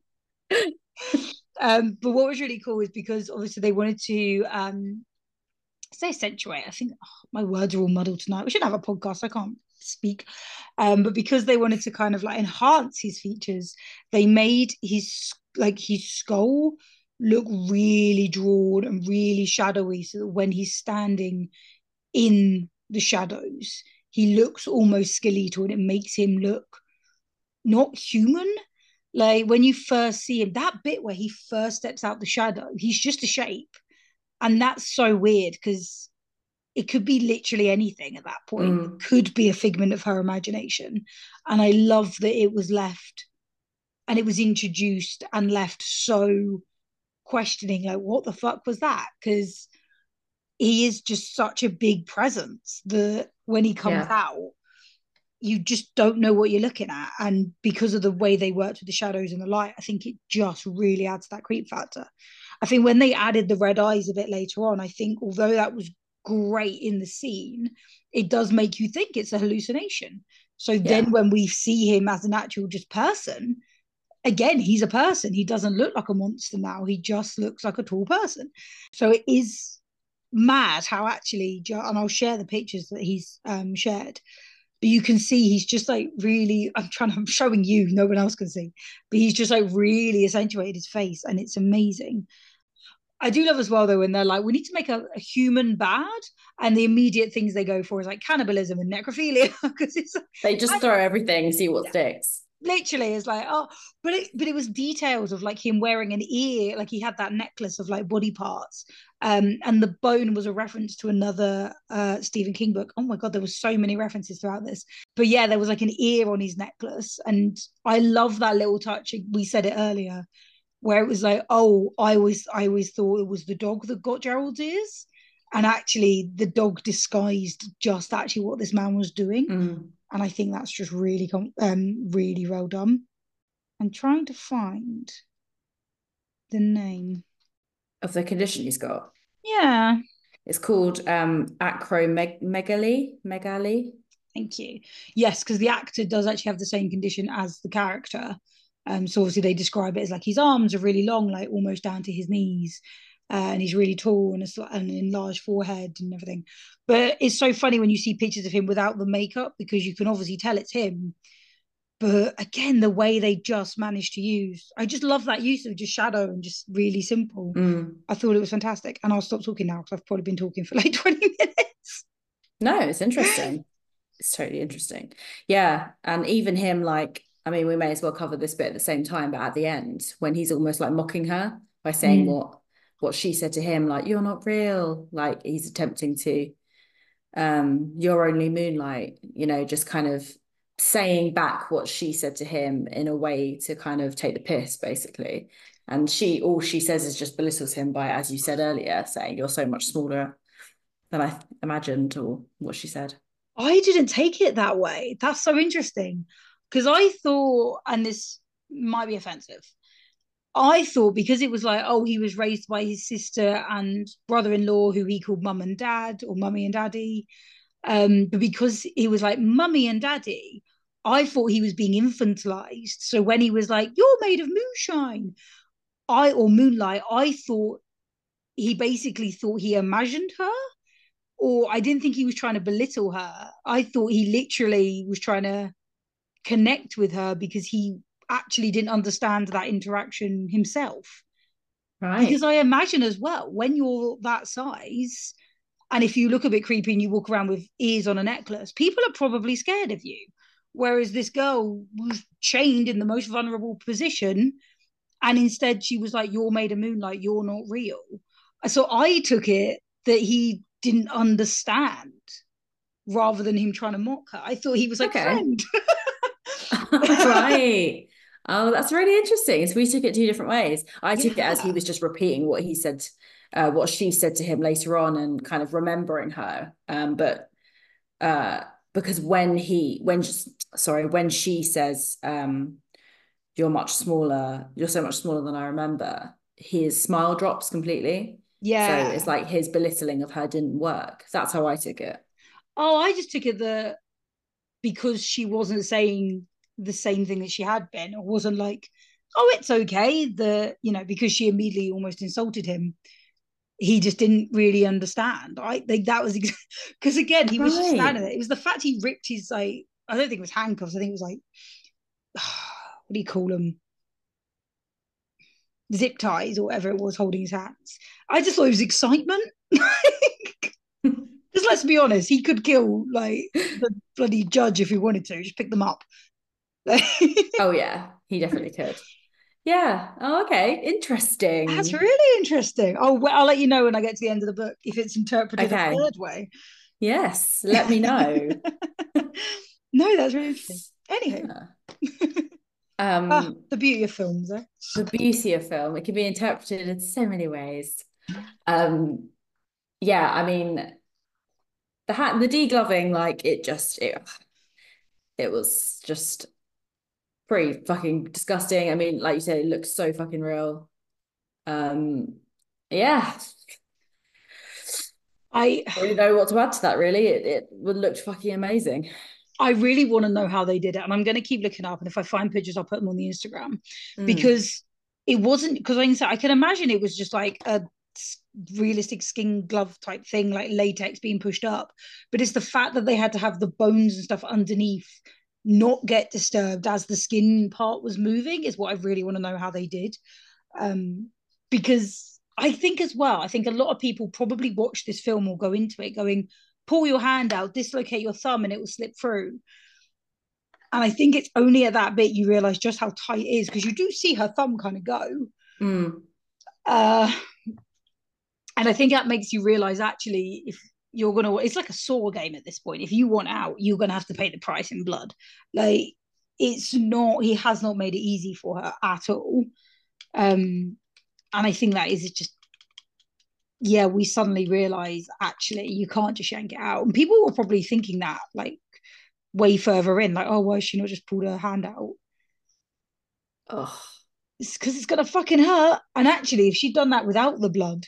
um, but what was really cool is because obviously they wanted to... Um, say accentuate. I think oh, my words are all muddled tonight. We should have a podcast. I can't speak. Um, but because they wanted to kind of like enhance his features, they made his like his skull look really drawn and really shadowy, so that when he's standing in the shadows, he looks almost skeletal, and it makes him look not human. Like when you first see him, that bit where he first steps out the shadow, he's just a shape. And that's so weird because it could be literally anything at that point. Mm. It could be a figment of her imagination. And I love that it was left and it was introduced and left so questioning, like, what the fuck was that? Because he is just such a big presence that when he comes yeah. out, you just don't know what you're looking at. And because of the way they worked with the shadows and the light, I think it just really adds that creep factor. I think when they added the red eyes a bit later on, I think although that was great in the scene, it does make you think it's a hallucination. So yeah. then when we see him as an actual just person, again, he's a person. He doesn't look like a monster now. He just looks like a tall person. So it is mad how actually, and I'll share the pictures that he's um, shared, but you can see he's just like really, I'm trying to, I'm showing you, no one else can see, but he's just like really accentuated his face, and it's amazing. I do love as well though when they're like, we need to make a, a human bad, and the immediate things they go for is like cannibalism and necrophilia, because it's They just I, throw everything, see what sticks. literally is like, oh, but it but it was details of like him wearing an ear, like he had that necklace of like body parts, um and the bone was a reference to another uh Stephen King book. Oh my god, there was so many references throughout this, but yeah, there was like an ear on his necklace, and I love that little touch. We said it earlier, where it was like, oh, I always I always thought it was the dog that got Gerald's ears, and actually the dog disguised just actually what this man was doing. Mm. And I think that's just really, um, really well done. I'm trying to find the name Of the condition he's got. Yeah. It's called um, acromegaly. Megaly. Thank you. Yes, because the actor does actually have the same condition as the character. Um, so obviously they describe it as like his arms are really long, like almost down to his knees. Uh, and he's really tall and, a, and an enlarged forehead and everything. But it's so funny when you see pictures of him without the makeup, because you can obviously tell it's him. But again, the way they just managed to use, I just love that use of just shadow and just really simple. Mm. I thought it was fantastic. And I'll stop talking now because I've probably been talking for like twenty minutes. No, it's interesting. It's totally interesting. Yeah. And even him, like, I mean, we may as well cover this bit at the same time, but at the end, when he's almost like mocking her by saying mm. what what she said to him, like, you're not real, like he's attempting to um you're only moonlight, you know, just kind of saying back what she said to him in a way to kind of take the piss, basically. And she all she says is just belittles him by, as you said earlier, saying you're so much smaller than I imagined, or what she said. I didn't take it that way. That's so interesting, because I thought, and this might be offensive, I thought because it was like, oh, he was raised by his sister and brother-in-law who he called mum and dad, or mummy and daddy. Um, but because he was like mummy and daddy, I thought he was being infantilized. So when he was like, you're made of moonshine, I or moonlight, I thought he basically thought he imagined her, or I didn't think he was trying to belittle her. I thought he literally was trying to connect with her because he actually didn't understand that interaction himself. Right. Because I imagine as well, when you're that size, and if you look a bit creepy and you walk around with ears on a necklace, people are probably scared of you. Whereas this girl was chained in the most vulnerable position, and instead she was like, you're made of moonlight, you're not real. So I took it that he didn't understand, rather than him trying to mock her. I thought he was like, okay. friend. Right. Oh, that's really interesting. So we took it two different ways. I took Yeah. it as he was just repeating what he said, uh, what she said to him later on, and kind of remembering her. Um, but uh, because when he, when sorry, when she says, um, "You're much smaller. You're so much smaller than I remember," his smile drops completely. Yeah. So it's like his belittling of her didn't work. That's how I took it. Oh, I just took it that because she wasn't saying the same thing that she had been, or wasn't like, oh, it's okay, the, you know, because she immediately almost insulted him, he just didn't really understand. I think that was because again, he was right. just standing there. It was the fact he ripped his, like, I don't think it was handcuffs, I think it was like, what do you call them, zip ties or whatever it was, holding his hands. I just thought it was excitement. Just let's be honest, he could kill like the bloody judge if he wanted to, just pick them up. Oh yeah, he definitely could. Yeah. Oh, okay. Interesting. That's really interesting. Oh, well, I'll let you know when I get to the end of the book if it's interpreted okay. a third way. Yes, let me know. No, that's really interesting. Anywho. Yeah. um, ah, the beauty of films, eh? The beauty of film. It can be interpreted in so many ways. Um, yeah, I mean, the hat, the degloving, like it just, it, it was just pretty fucking disgusting. I mean, like you said, it looks so fucking real. Um, yeah. I don't really know what to add to that, really. It, it would look fucking amazing. I really want to know how they did it. And I'm going to keep looking up. And if I find pictures, I'll put them on the Instagram. Mm. Because it wasn't, because I can say, I can imagine it was just like a realistic skin glove type thing, like latex being pushed up, but it's the fact that they had to have the bones and stuff underneath not get disturbed as the skin part was moving is what I really want to know how they did. Um, because I think as well, I think a lot of people probably watch this film or go into it going, pull your hand out, dislocate your thumb, and it will slip through. And I think it's only at that bit you realize just how tight it is, because you do see her thumb kind of go. Mm. Uh, and I think that makes you realize actually, if you're going to, it's like a Saw game at this point. If you want out, you're going to have to pay the price in blood. Like, it's not, he has not made it easy for her at all. Um, and I think that is just, yeah, we suddenly realize actually you can't just yank it out. And people were probably thinking that like way further in, like, oh, why has she not just pulled her hand out? Oh, it's because it's gonna fucking hurt. And actually, if she'd done that without the blood,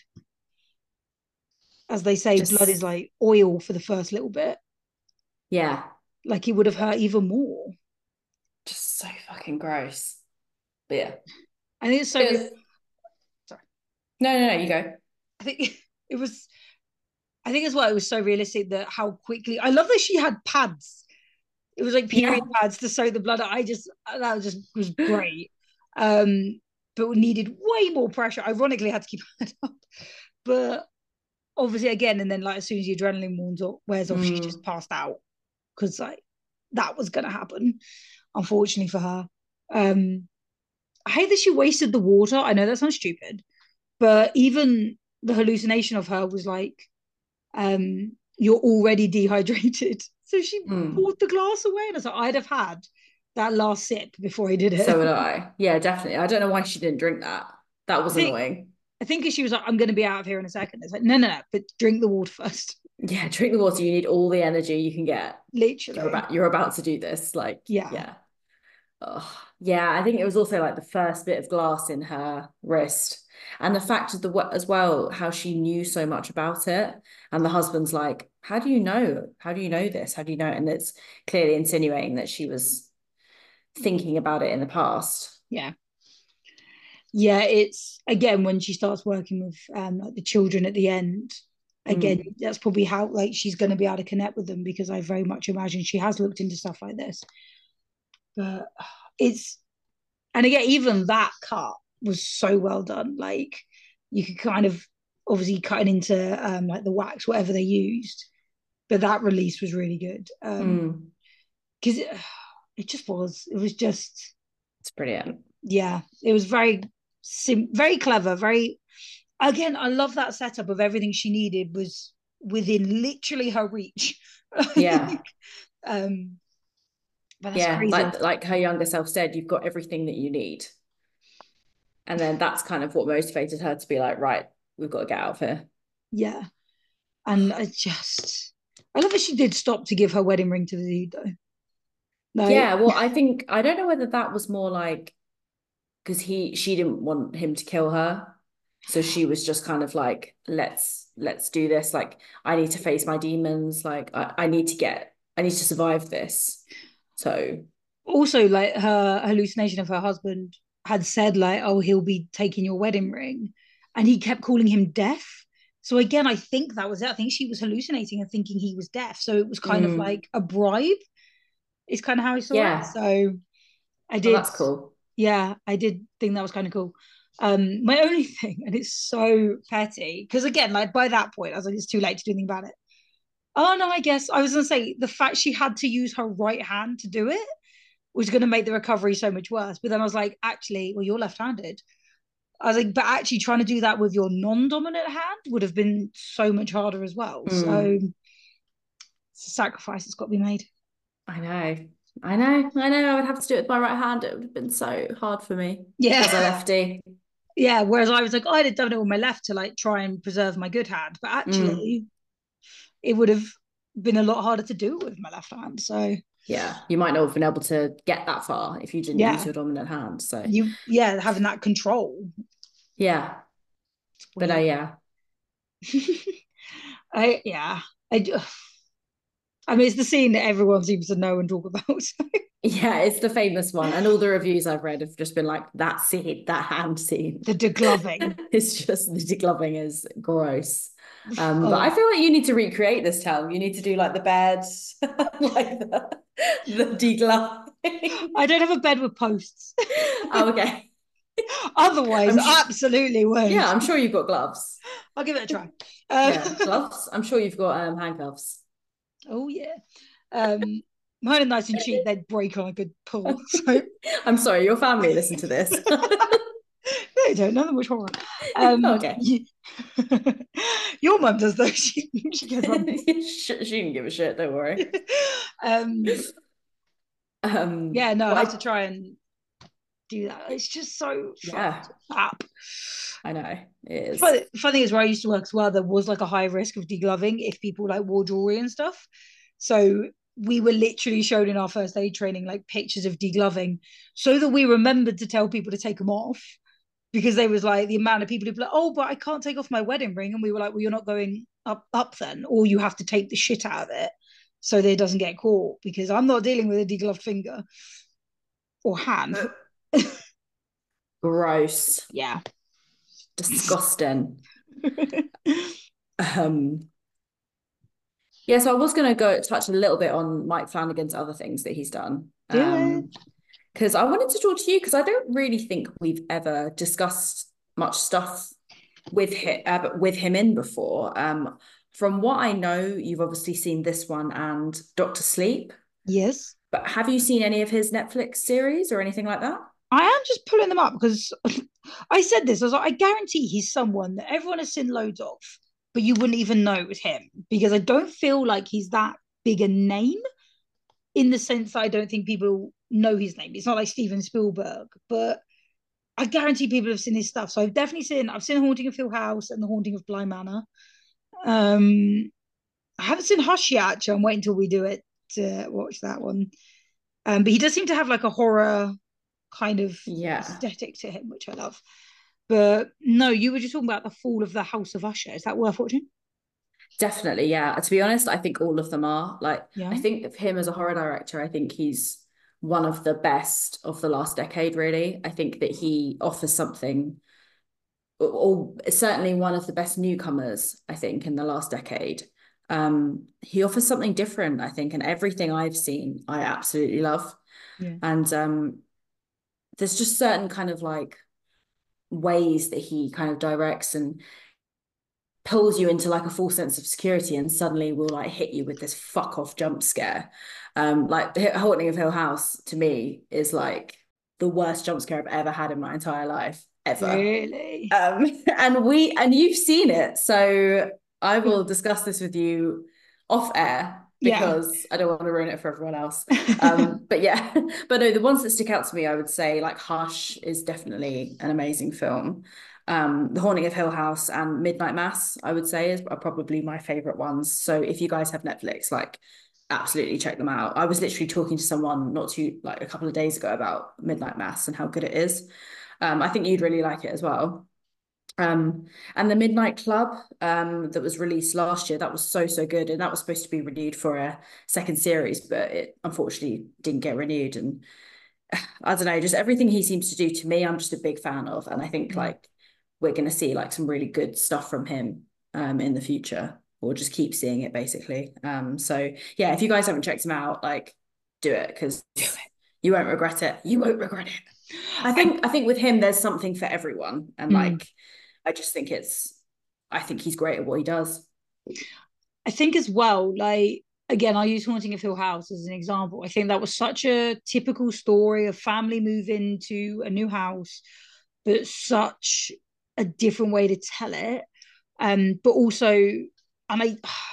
as they say, just, blood is like oil for the first little bit. Yeah, like it would have hurt even more. Just so fucking gross. But yeah, I think it's so. It was... Sorry. No, no, no. You go. I think it was. I think as well, it was so realistic that how quickly. I love that she had pads. It was like period yeah. pads to sew the blood. I just that just was great. Um, but needed way more pressure. Ironically, I had to keep her up. But obviously, again, and then like as soon as the adrenaline wears off, wears off, mm. she just passed out because like that was gonna happen. Unfortunately for her, um, I hate that she wasted the water. I know that sounds stupid, but even the hallucination of her was like, um, you're already dehydrated. So she mm. poured the glass away, and I was like, I'd have had that last sip before I did it. So would I. Yeah, definitely. I don't know why she didn't drink that. That was I think, annoying. I think she was like, I'm going to be out of here in a second. It's like, no, no, no, but drink the water first. Yeah, drink the water. You need all the energy you can get. Literally. You're about, you're about to do this. Like, yeah. Yeah. Oh, yeah, I think it was also like the first bit of glass in her wrist. And the fact of the as well, how she knew so much about it. And the husband's like, how do you know? How do you know this? How do you know? And it's clearly insinuating that she was thinking about it in the past. Yeah. Yeah, it's again when she starts working with um like the children at the end. Again, mm. that's probably how like she's going to be able to connect with them, because I very much imagine she has looked into stuff like this. But it's, and again, even that cut was so well done. Like you could kind of obviously cutting into um like the wax, whatever they used, but that release was really good. Um because mm. it, it just was, it was just, it's brilliant. Yeah, it was very sim very clever, very, again, I love that setup of everything she needed was within literally her reach. Yeah. um But that's yeah, crazy. like like her younger self said, you've got everything that you need. And then that's kind of what motivated her to be like, right, we've got to get out of here. Yeah. And I just, I love that she did stop to give her wedding ring to the dude though. Like, yeah, well, I think, I don't know whether that was more like, because he, she didn't want him to kill her. So she was just kind of like, let's, let's do this. Like, I need to face my demons. Like, I, I need to get, I need to survive this. So also like her hallucination of her husband had said like, oh, he'll be taking your wedding ring, and he kept calling him deaf. So again, I think that was it. I think she was hallucinating and thinking he was deaf. So it was kind mm. of like a bribe. It's kind of how I saw yeah. it. So I did. Oh, that's cool. Yeah, I did think that was kind of cool. Um, my only thing, and it's so petty, because again, like by that point, I was like, it's too late to do anything about it. Oh no, I guess I was gonna say the fact she had to use her right hand to do it was gonna make the recovery so much worse. But then I was like, actually, well, you're left-handed. I was like, but actually trying to do that with your non-dominant hand would have been so much harder as well. Mm. So it's a sacrifice that's got to be made. I know. I know. I know. I would have to do it with my right hand. It would have been so hard for me. Yeah. As a lefty. Yeah. Whereas I was like, oh, I'd have done it with my left to like try and preserve my good hand. But actually, mm. it would have been a lot harder to do with my left hand. So yeah, you might not have been able to get that far if you didn't yeah. use your dominant hand. So you, yeah, having that control. Yeah, but uh, yeah, I yeah, I I mean, it's the scene that everyone seems to know and talk about. So. Yeah, it's the famous one. And all the reviews I've read have just been like, that scene, that hand scene. The degloving. It's just, the degloving is gross. Um, Oh. But I feel like you need to recreate this, Tal. You need to do like the bed, like the, the degloving. I don't have a bed with posts. Oh, okay. Otherwise, I'm sh- absolutely won't. Yeah, I'm sure you've got gloves. I'll give it a try. Um, Yeah, gloves. I'm sure you've got um, handcuffs. Oh, yeah. Um, mine are nice and cheap. They'd break on a good pull. So. I'm sorry, your family listen to this. They don't know much horror. Um, Okay. Yeah. Your mum does though. She, she gets on. she, she didn't give a shit, don't worry. um, um, yeah, no, well, I had to try and do that. It's just so yeah. up. I know it is. But the funny thing is, where I used to work as well, there was like a high risk of degloving if people like wore jewelry and stuff. So we were literally shown in our first aid training like pictures of degloving, so that we remembered to tell people to take them off, because they was like the amount of people who'd be like, oh, but I can't take off my wedding ring, and we were like, well, you're not going up up then, or you have to take the shit out of it so that it doesn't get caught, because I'm not dealing with a degloved finger or hand. Gross. Yeah. Disgusting. um yeah, so I was going to go touch a little bit on Mike Flanagan's other things that he's done. Do um because I wanted to talk to you, because I don't really think we've ever discussed much stuff with him uh, with him in before. Um from what I know, you've obviously seen this one and Doctor Sleep. Yes. But have you seen any of his Netflix series or anything like that? I am just pulling them up because I said this. I was like, I guarantee he's someone that everyone has seen loads of, but you wouldn't even know it was him, because I don't feel like he's that big a name, in the sense that I don't think people know his name. It's not like Steven Spielberg, but I guarantee people have seen his stuff. So I've definitely seen, I've seen Haunting of Hill House and The Haunting of Bly Manor. Um, I haven't seen Hush yet, actually. I'm waiting until we do it to watch that one. Um, but he does seem to have like a horror kind of yeah. aesthetic to him, which I love. But no, you were just talking about the fall of the House of Usher. Is that worth watching? Definitely, yeah. To be honest, I think all of them are. Like, yeah. I think of him as a horror director, I think he's one of the best of the last decade, really. I think that he offers something, or, or certainly one of the best newcomers, I think, in the last decade. Um, he offers something different, I think, and everything I've seen, I absolutely love. Yeah. And um, there's just certain kind of like ways that he kind of directs and pulls you into like a full sense of security, and suddenly will like hit you with this fuck off jump scare. Um, like the Haunting of Hill House to me is like the worst jump scare I've ever had in my entire life, ever. Really? Um, and we and you've seen it, so I will discuss this with you off air, because yeah. I don't want to ruin it for everyone else. Um, but yeah, but no, the ones that stick out to me, I would say like Hush is definitely an amazing film. Um, The Haunting of Hill House and Midnight Mass, I would say, is are probably my favorite ones. So if you guys have Netflix, like absolutely check them out. I was literally talking to someone not too like a couple of days ago about Midnight Mass and how good it is. Um, I think you'd really like it as well. Um, and The Midnight Club, um, that was released last year, that was so, so good. And that was supposed to be renewed for a second series, but it unfortunately didn't get renewed. And I don't know, just everything he seems to do, to me, I'm just a big fan of. And I think mm-hmm. like we're going to see like some really good stuff from him um, in the future. We'll just keep seeing it, basically. Um, so yeah, if you guys haven't checked him out, like do it, because you won't regret it. You won't regret it. I think I think with him, there's something for everyone. And mm. like, I just think it's, I think he's great at what he does. I think as well, like, again, I use Haunting of Hill House as an example. I think that was such a typical story of family move into a new house, but such a different way to tell it. Um, but also, and I,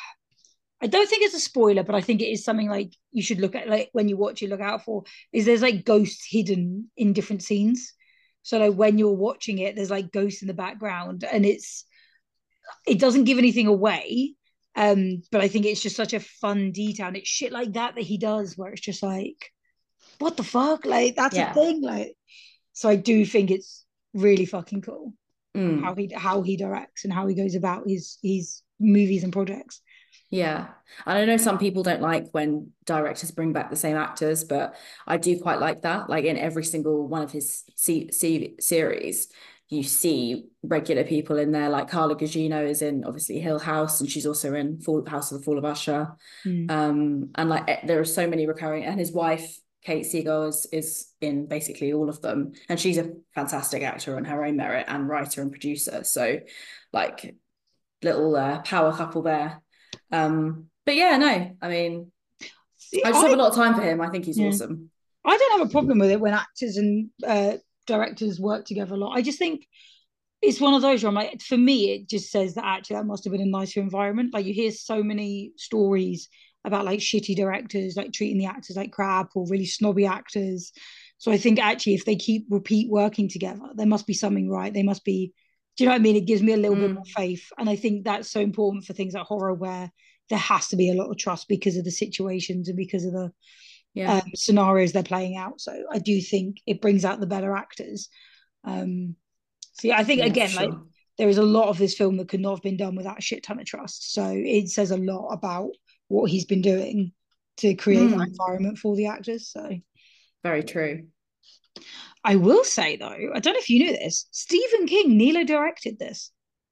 I don't think it's a spoiler, but I think it is something like you should look at, like when you watch it, look out for, is there's like ghosts hidden in different scenes. So like when you're watching it, there's like ghosts in the background, and it's, it doesn't give anything away. Um, but I think it's just such a fun detail, and it's shit like that that he does, where it's just like, what the fuck? Like that's yeah. a thing. Like, so I do think it's really fucking cool. Mm. how he how he directs and how he goes about his his movies and projects. Yeah. And I know some people don't like when directors bring back the same actors, but I do quite like that. Like in every single one of his C- C- series, you see regular people in there. Like Carla Gugino is in obviously Hill House, and she's also in Fall, House of the Fall of Usher. Mm. Um, and like eh, there are so many recurring, and his wife, Kate Siegel, is, is in basically all of them. And she's a fantastic actor on her own merit and writer and producer. So like little uh, power couple there. Um, but yeah, no, I mean, See, I just I, have a lot of time for him. I think he's yeah. awesome. I don't have a problem with it when actors and uh, directors work together a lot. I just think it's one of those where I'm like, for me, it just says that actually that must have been a nicer environment. Like you hear so many stories about like shitty directors, like treating the actors like crap or really snobby actors. So I think actually if they keep repeat working together, there must be something right. They must be, do you know what I mean? It gives me a little mm. bit more faith. And I think that's so important for things like horror where there has to be a lot of trust because of the situations and because of the yeah. um, scenarios they're playing out. So I do think it brings out the better actors. Um, so yeah, I think yeah, again, sure. like there is a lot of this film that could not have been done without a shit ton of trust. So it says a lot about what he's been doing to create mm. that environment for the actors. So very true. I will say though, I don't know if you knew this, Stephen King nearly directed this.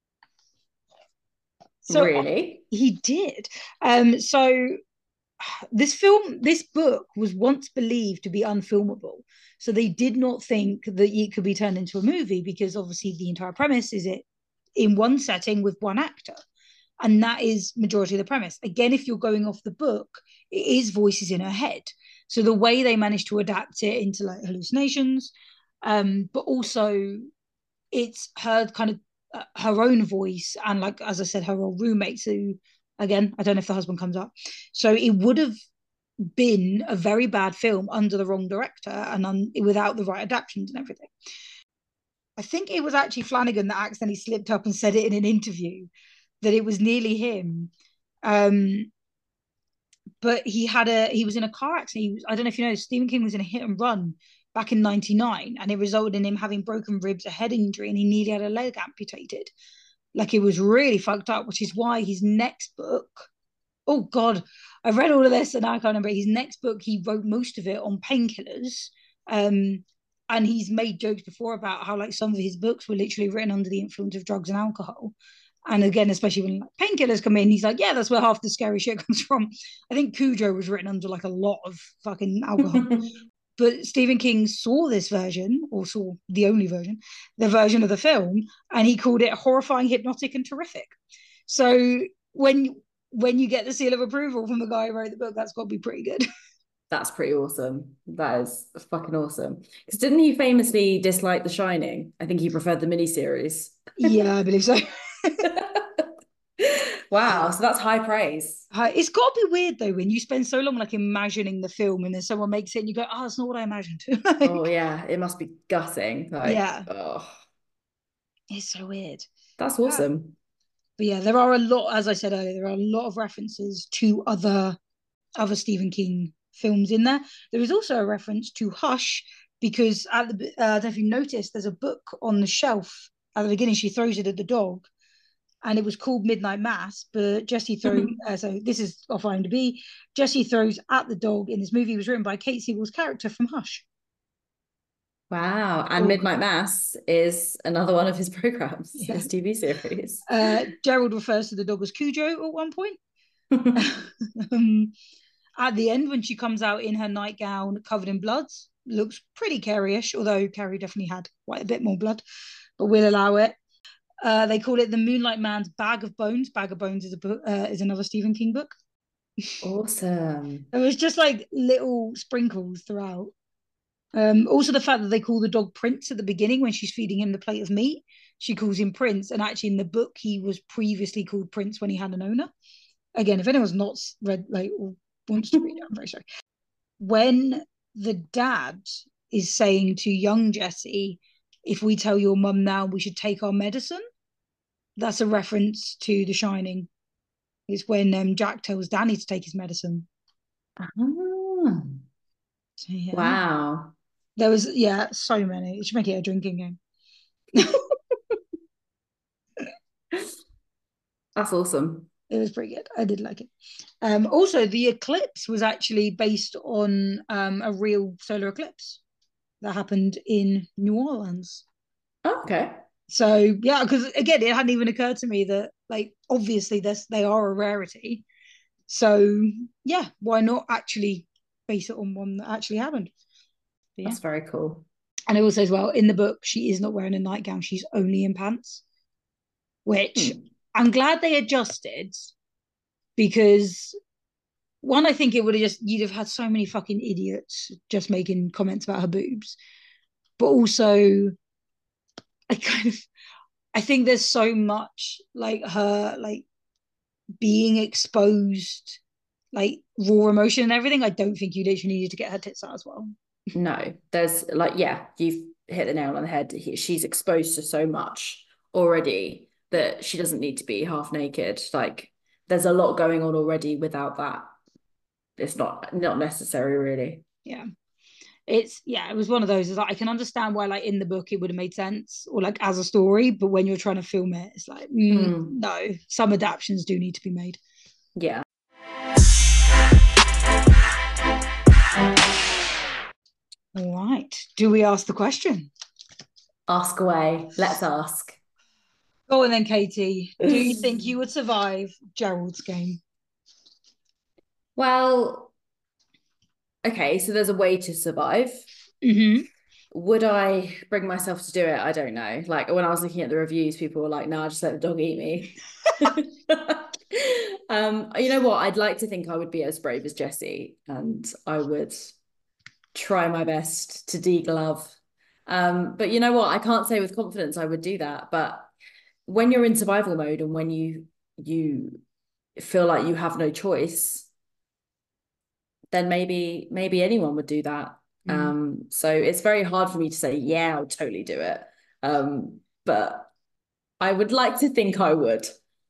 So really? He did. Um, so this film, this book was once believed to be unfilmable. So they did not think that it could be turned into a movie because obviously the entire premise is it in one setting with one actor. And that is majority of the premise. Again, if you're going off the book, it is voices in her head. So the way they managed to adapt it into like hallucinations, um, but also it's her kind of uh, her own voice and like, as I said, her old roommates who, again, I don't know if the husband comes up. So it would have been a very bad film under the wrong director and un- without the right adaptations and everything. I think it was actually Flanagan that accidentally slipped up and said it in an interview that it was nearly him. Um, but he had a he was in a car accident. He was, I don't know if you know, Stephen King was in a hit and run back in ninety-nine, and it resulted in him having broken ribs, a head injury, and he nearly had a leg amputated. Like it was really fucked up, which is why his next book, oh God, I've read all of this and I can't remember. His next book, he wrote most of it on painkillers. Um, and he's made jokes before about how like some of his books were literally written under the influence of drugs and alcohol. And again, especially when like, painkillers come in, he's like, yeah, that's where half the scary shit comes from. I think Cujo was written under like a lot of fucking alcohol. But Stephen King saw this version, or saw the only version, the version of the film, and he called it horrifying, hypnotic, and terrific. So when when you get the seal of approval from the guy who wrote the book, that's got to be pretty good. That's pretty awesome. That is fucking awesome. Because didn't he famously dislike The Shining? I think he preferred the miniseries. Yeah, I believe so. Wow, so that's high praise. Uh, it's got to be weird though when you spend so long like imagining the film and then someone makes it and you go, oh, it's not what I imagined. Like, oh yeah, it must be gutting. Like, yeah, oh. It's so weird. That's awesome. Uh, but yeah, there are a lot, as I said earlier, there are a lot of references to other other Stephen King films in there. There is also a reference to Hush because at the uh, I don't know if you noticed, there's a book on the shelf at the beginning. She throws it at the dog. And it was called Midnight Mass, but Jesse throws, uh, so this is off IMDb, Jesse throws at the dog in this movie was written by Kate Siegel's character from Hush. Wow. And oh. Midnight Mass is another one of his programs, yeah. His T V series. Uh, Gerald refers to the dog as Cujo at one point. um, at the end, when she comes out in her nightgown covered in blood, looks pretty Carrie-ish, although Carrie definitely had quite a bit more blood, but we'll allow it. Uh, they call it The Moonlight Man's Bag of Bones. Bag of Bones is a book, uh, is another Stephen King book. Awesome. It was just like little sprinkles throughout. Um, also, the fact that they call the dog Prince at the beginning when she's feeding him the plate of meat, she calls him Prince. And actually, in the book, he was previously called Prince when he had an owner. Again, if anyone's not read, like, or wants to read it, I'm very sorry. When the dad is saying to young Jesse, if we tell your mum now, we should take our medicine. That's a reference to The Shining. It's when um, Jack tells Danny to take his medicine. Oh. So, yeah. Wow. There was, yeah, so many. You should make it a drinking game. That's awesome. It was pretty good. I did like it. Um, also, the eclipse was actually based on um, a real solar eclipse that happened in New Orleans. Oh, okay. So yeah, because again, it hadn't even occurred to me that like obviously this they are a rarity. So yeah, why not actually base it on one that actually happened? But, yeah. That's very cool. And it also as well in the book, she is not wearing a nightgown; she's only in pants, which Hmm. I'm glad they adjusted because one, I think it would have just you'd have had so many fucking idiots just making comments about her boobs, but also I kind of I think there's so much like her like being exposed, like raw emotion and everything. I don't think you literally needed to get her tits out as well. No, there's like, yeah, you've hit the nail on the head. He- She's exposed to so much already that she doesn't need to be half naked. Like, there's a lot going on already without that. It's not not necessary, really. Yeah. It's yeah, it was one of those. Is like I can understand why, like in the book, it would have made sense, or like as a story, but when you're trying to film it, it's like mm, Mm. no. Some adaptations do need to be made. Yeah. All right. Do we ask the question? Ask away. Let's ask. Go on then, Katie. Do you think you would survive Gerald's game? Well, okay, so there's a way to survive. Mm-hmm. Would I bring myself to do it? I don't know. Like when I was looking at the reviews, people were like, "Nah, just let the dog eat me." um, you know what? I'd like to think I would be as brave as Jessie, and I would try my best to deglove. Um, but you know what? I can't say with confidence I would do that. But when you're in survival mode and when you you feel like you have no choice, then maybe maybe anyone would do that. Mm. Um, so it's very hard for me to say, yeah, I'll totally do it. Um, but I would like to think I would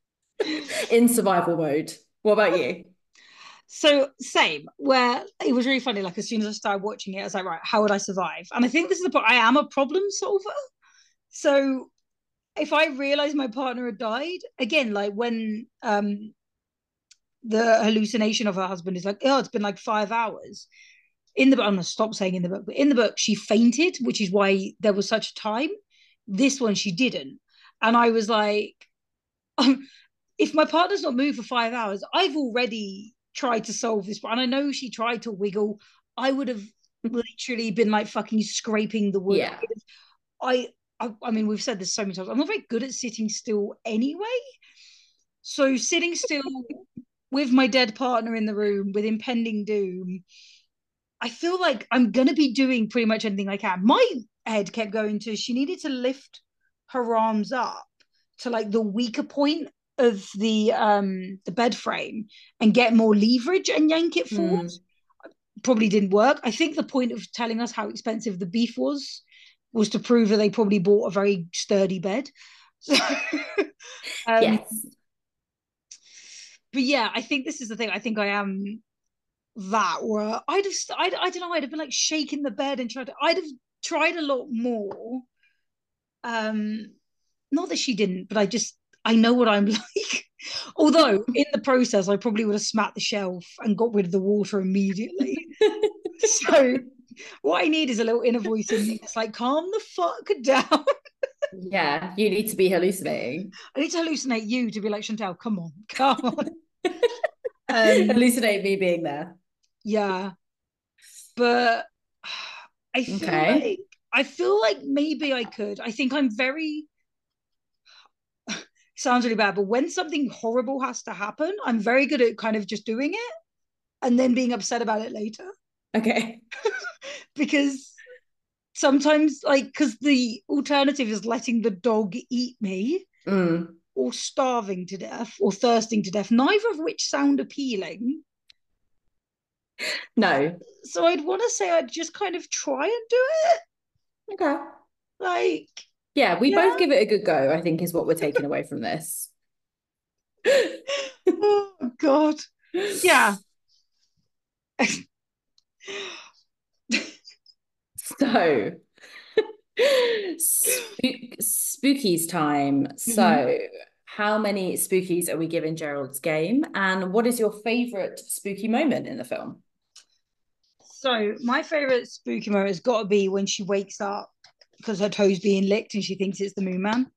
in survival mode. What about you? So same, where it was really funny. Like as soon as I started watching it, I was like, right, how would I survive? And I think this is the point. I am a problem solver. So if I realized my partner had died, again, like when um the hallucination of her husband is like, oh, it's been like five hours. In the book, I'm gonna stop saying in the book, but in the book, she fainted, which is why there was such time. This one, she didn't. And I was like, um, if my partner's not moved for five hours, I've already tried to solve this. And I know she tried to wiggle. I would have literally been like fucking scraping the wood. Yeah. I, I, I mean, we've said this so many times. I'm not very good at sitting still anyway. So sitting still with my dead partner in the room with impending doom, I feel like I'm going to be doing pretty much anything I can. My head kept going to, she needed to lift her arms up to like the weaker point of the um the bed frame and get more leverage and yank it forward. Mm. Probably didn't work. I think the point of telling us how expensive the beef was was to prove that they probably bought a very sturdy bed. So, um, yes. But yeah, I think this is the thing. I think I am that where I'd have, I'd, I don't know, I'd have been like shaking the bed and tried to, I'd have tried a lot more. Um, not that she didn't, but I just, I know what I'm like. Although in the process, I probably would have smacked the shelf and got rid of the water immediately. So what I need is a little inner voice in me that's like, calm the fuck down. Yeah, you need to be hallucinating. I need to hallucinate you to be like, Chantal, come on, come on. Um, hallucinate me being there. Yeah. But I feel okay. like I feel like maybe I could. I think I'm very sounds really bad, but when something horrible has to happen, I'm very good at kind of just doing it and then being upset about it later. Okay. Because sometimes, like, because the alternative is letting the dog eat me mm. or starving to death or thirsting to death, neither of which sound appealing. No. So I'd want to say I'd just kind of try and do it. Okay. Like, yeah, we yeah. both give it a good go, I think, is what we're taking away from this. Oh, God. Yeah. So, spook, spooky's time. Mm-hmm. So, How many spookies are we giving Gerald's game? And what is your favourite spooky moment in the film? So my favourite spooky moment has got to be when she wakes up because her toe's being licked and she thinks it's the Moon Man.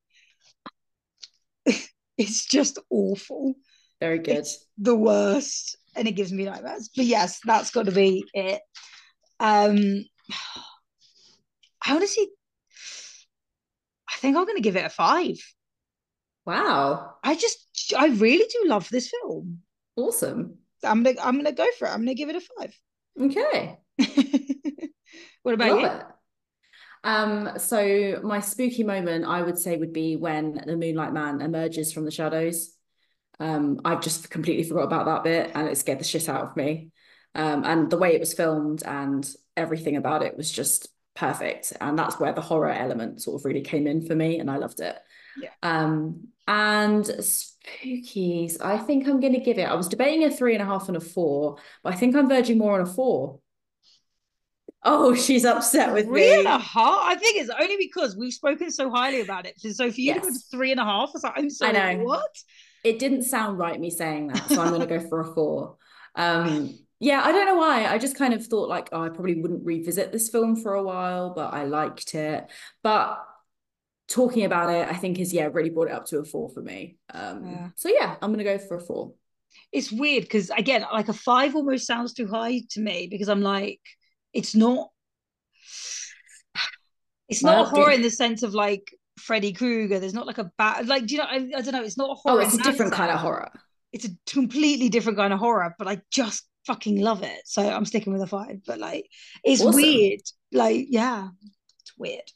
It's just awful. Very good. It's the worst, and it gives me nightmares. But yes, that's got to be it. Um, I honestly, I think I'm going to give it a five. Wow. I just, I really do love this film. Awesome. I'm gonna, I'm gonna go for it. I'm gonna give it a five. Okay. What about Love you? it. Um, so my spooky moment, I would say, would be when the Moonlight Man emerges from the shadows. Um, I just completely forgot about that bit, and it scared the shit out of me. Um, and the way it was filmed and everything about it was just perfect. And that's where the horror element sort of really came in for me, and I loved it. Yeah. Um, and spookies, I think I'm going to give it, I was debating a three and a half and a four, but I think I'm verging more on a four. Oh, she's upset with Three me. and a half? I think it's only because we've spoken so highly about it. So for you to go to Yes. three and a half, I was like, I'm I sorry, know. what? It didn't sound right me saying that, so I'm going to go for a four. Um, yeah, I don't know why. I just kind of thought like, oh, I probably wouldn't revisit this film for a while, but I liked it. But talking about it, I think is, yeah, really brought it up to a four for me. Um, Yeah. So yeah, I'm going to go for a four. It's weird because, again, like a five almost sounds too high to me because I'm like, it's not, it's not Well, a horror do- in the sense of like Freddy Krueger. There's not like a bad, like, do you know, I, I don't know, it's not a Oh, horror. it's a in that different kind of sense. horror. It's a completely different kind of horror, but I just fucking love it. So I'm sticking with a five. But like, it's Awesome. weird. Like, yeah, it's weird.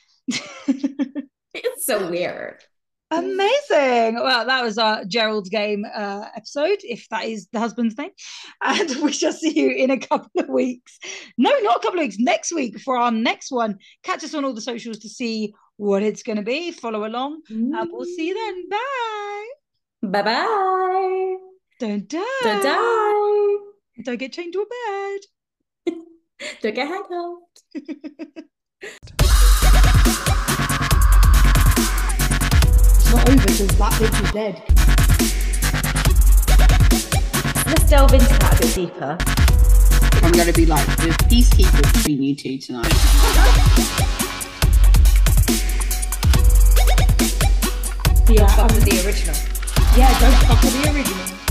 It's so weird. Amazing. Well, that was our Gerald's Game uh, episode, if that is the husband's name. And we shall see you in a couple of weeks. No, not a couple of weeks. Next week for our next one. Catch us on all the socials to see what it's going to be. Follow along. And we'll see you then. Bye. Bye-bye. Don't die. Don't die. Don't get chained to a bed. Don't get handcuffed. It's not over because that bitch is dead. Let's delve into that a bit deeper. I'm going to be like the peacekeeper between you two tonight. Yeah, Fuck um, with the original. yeah, don't fuck with the original.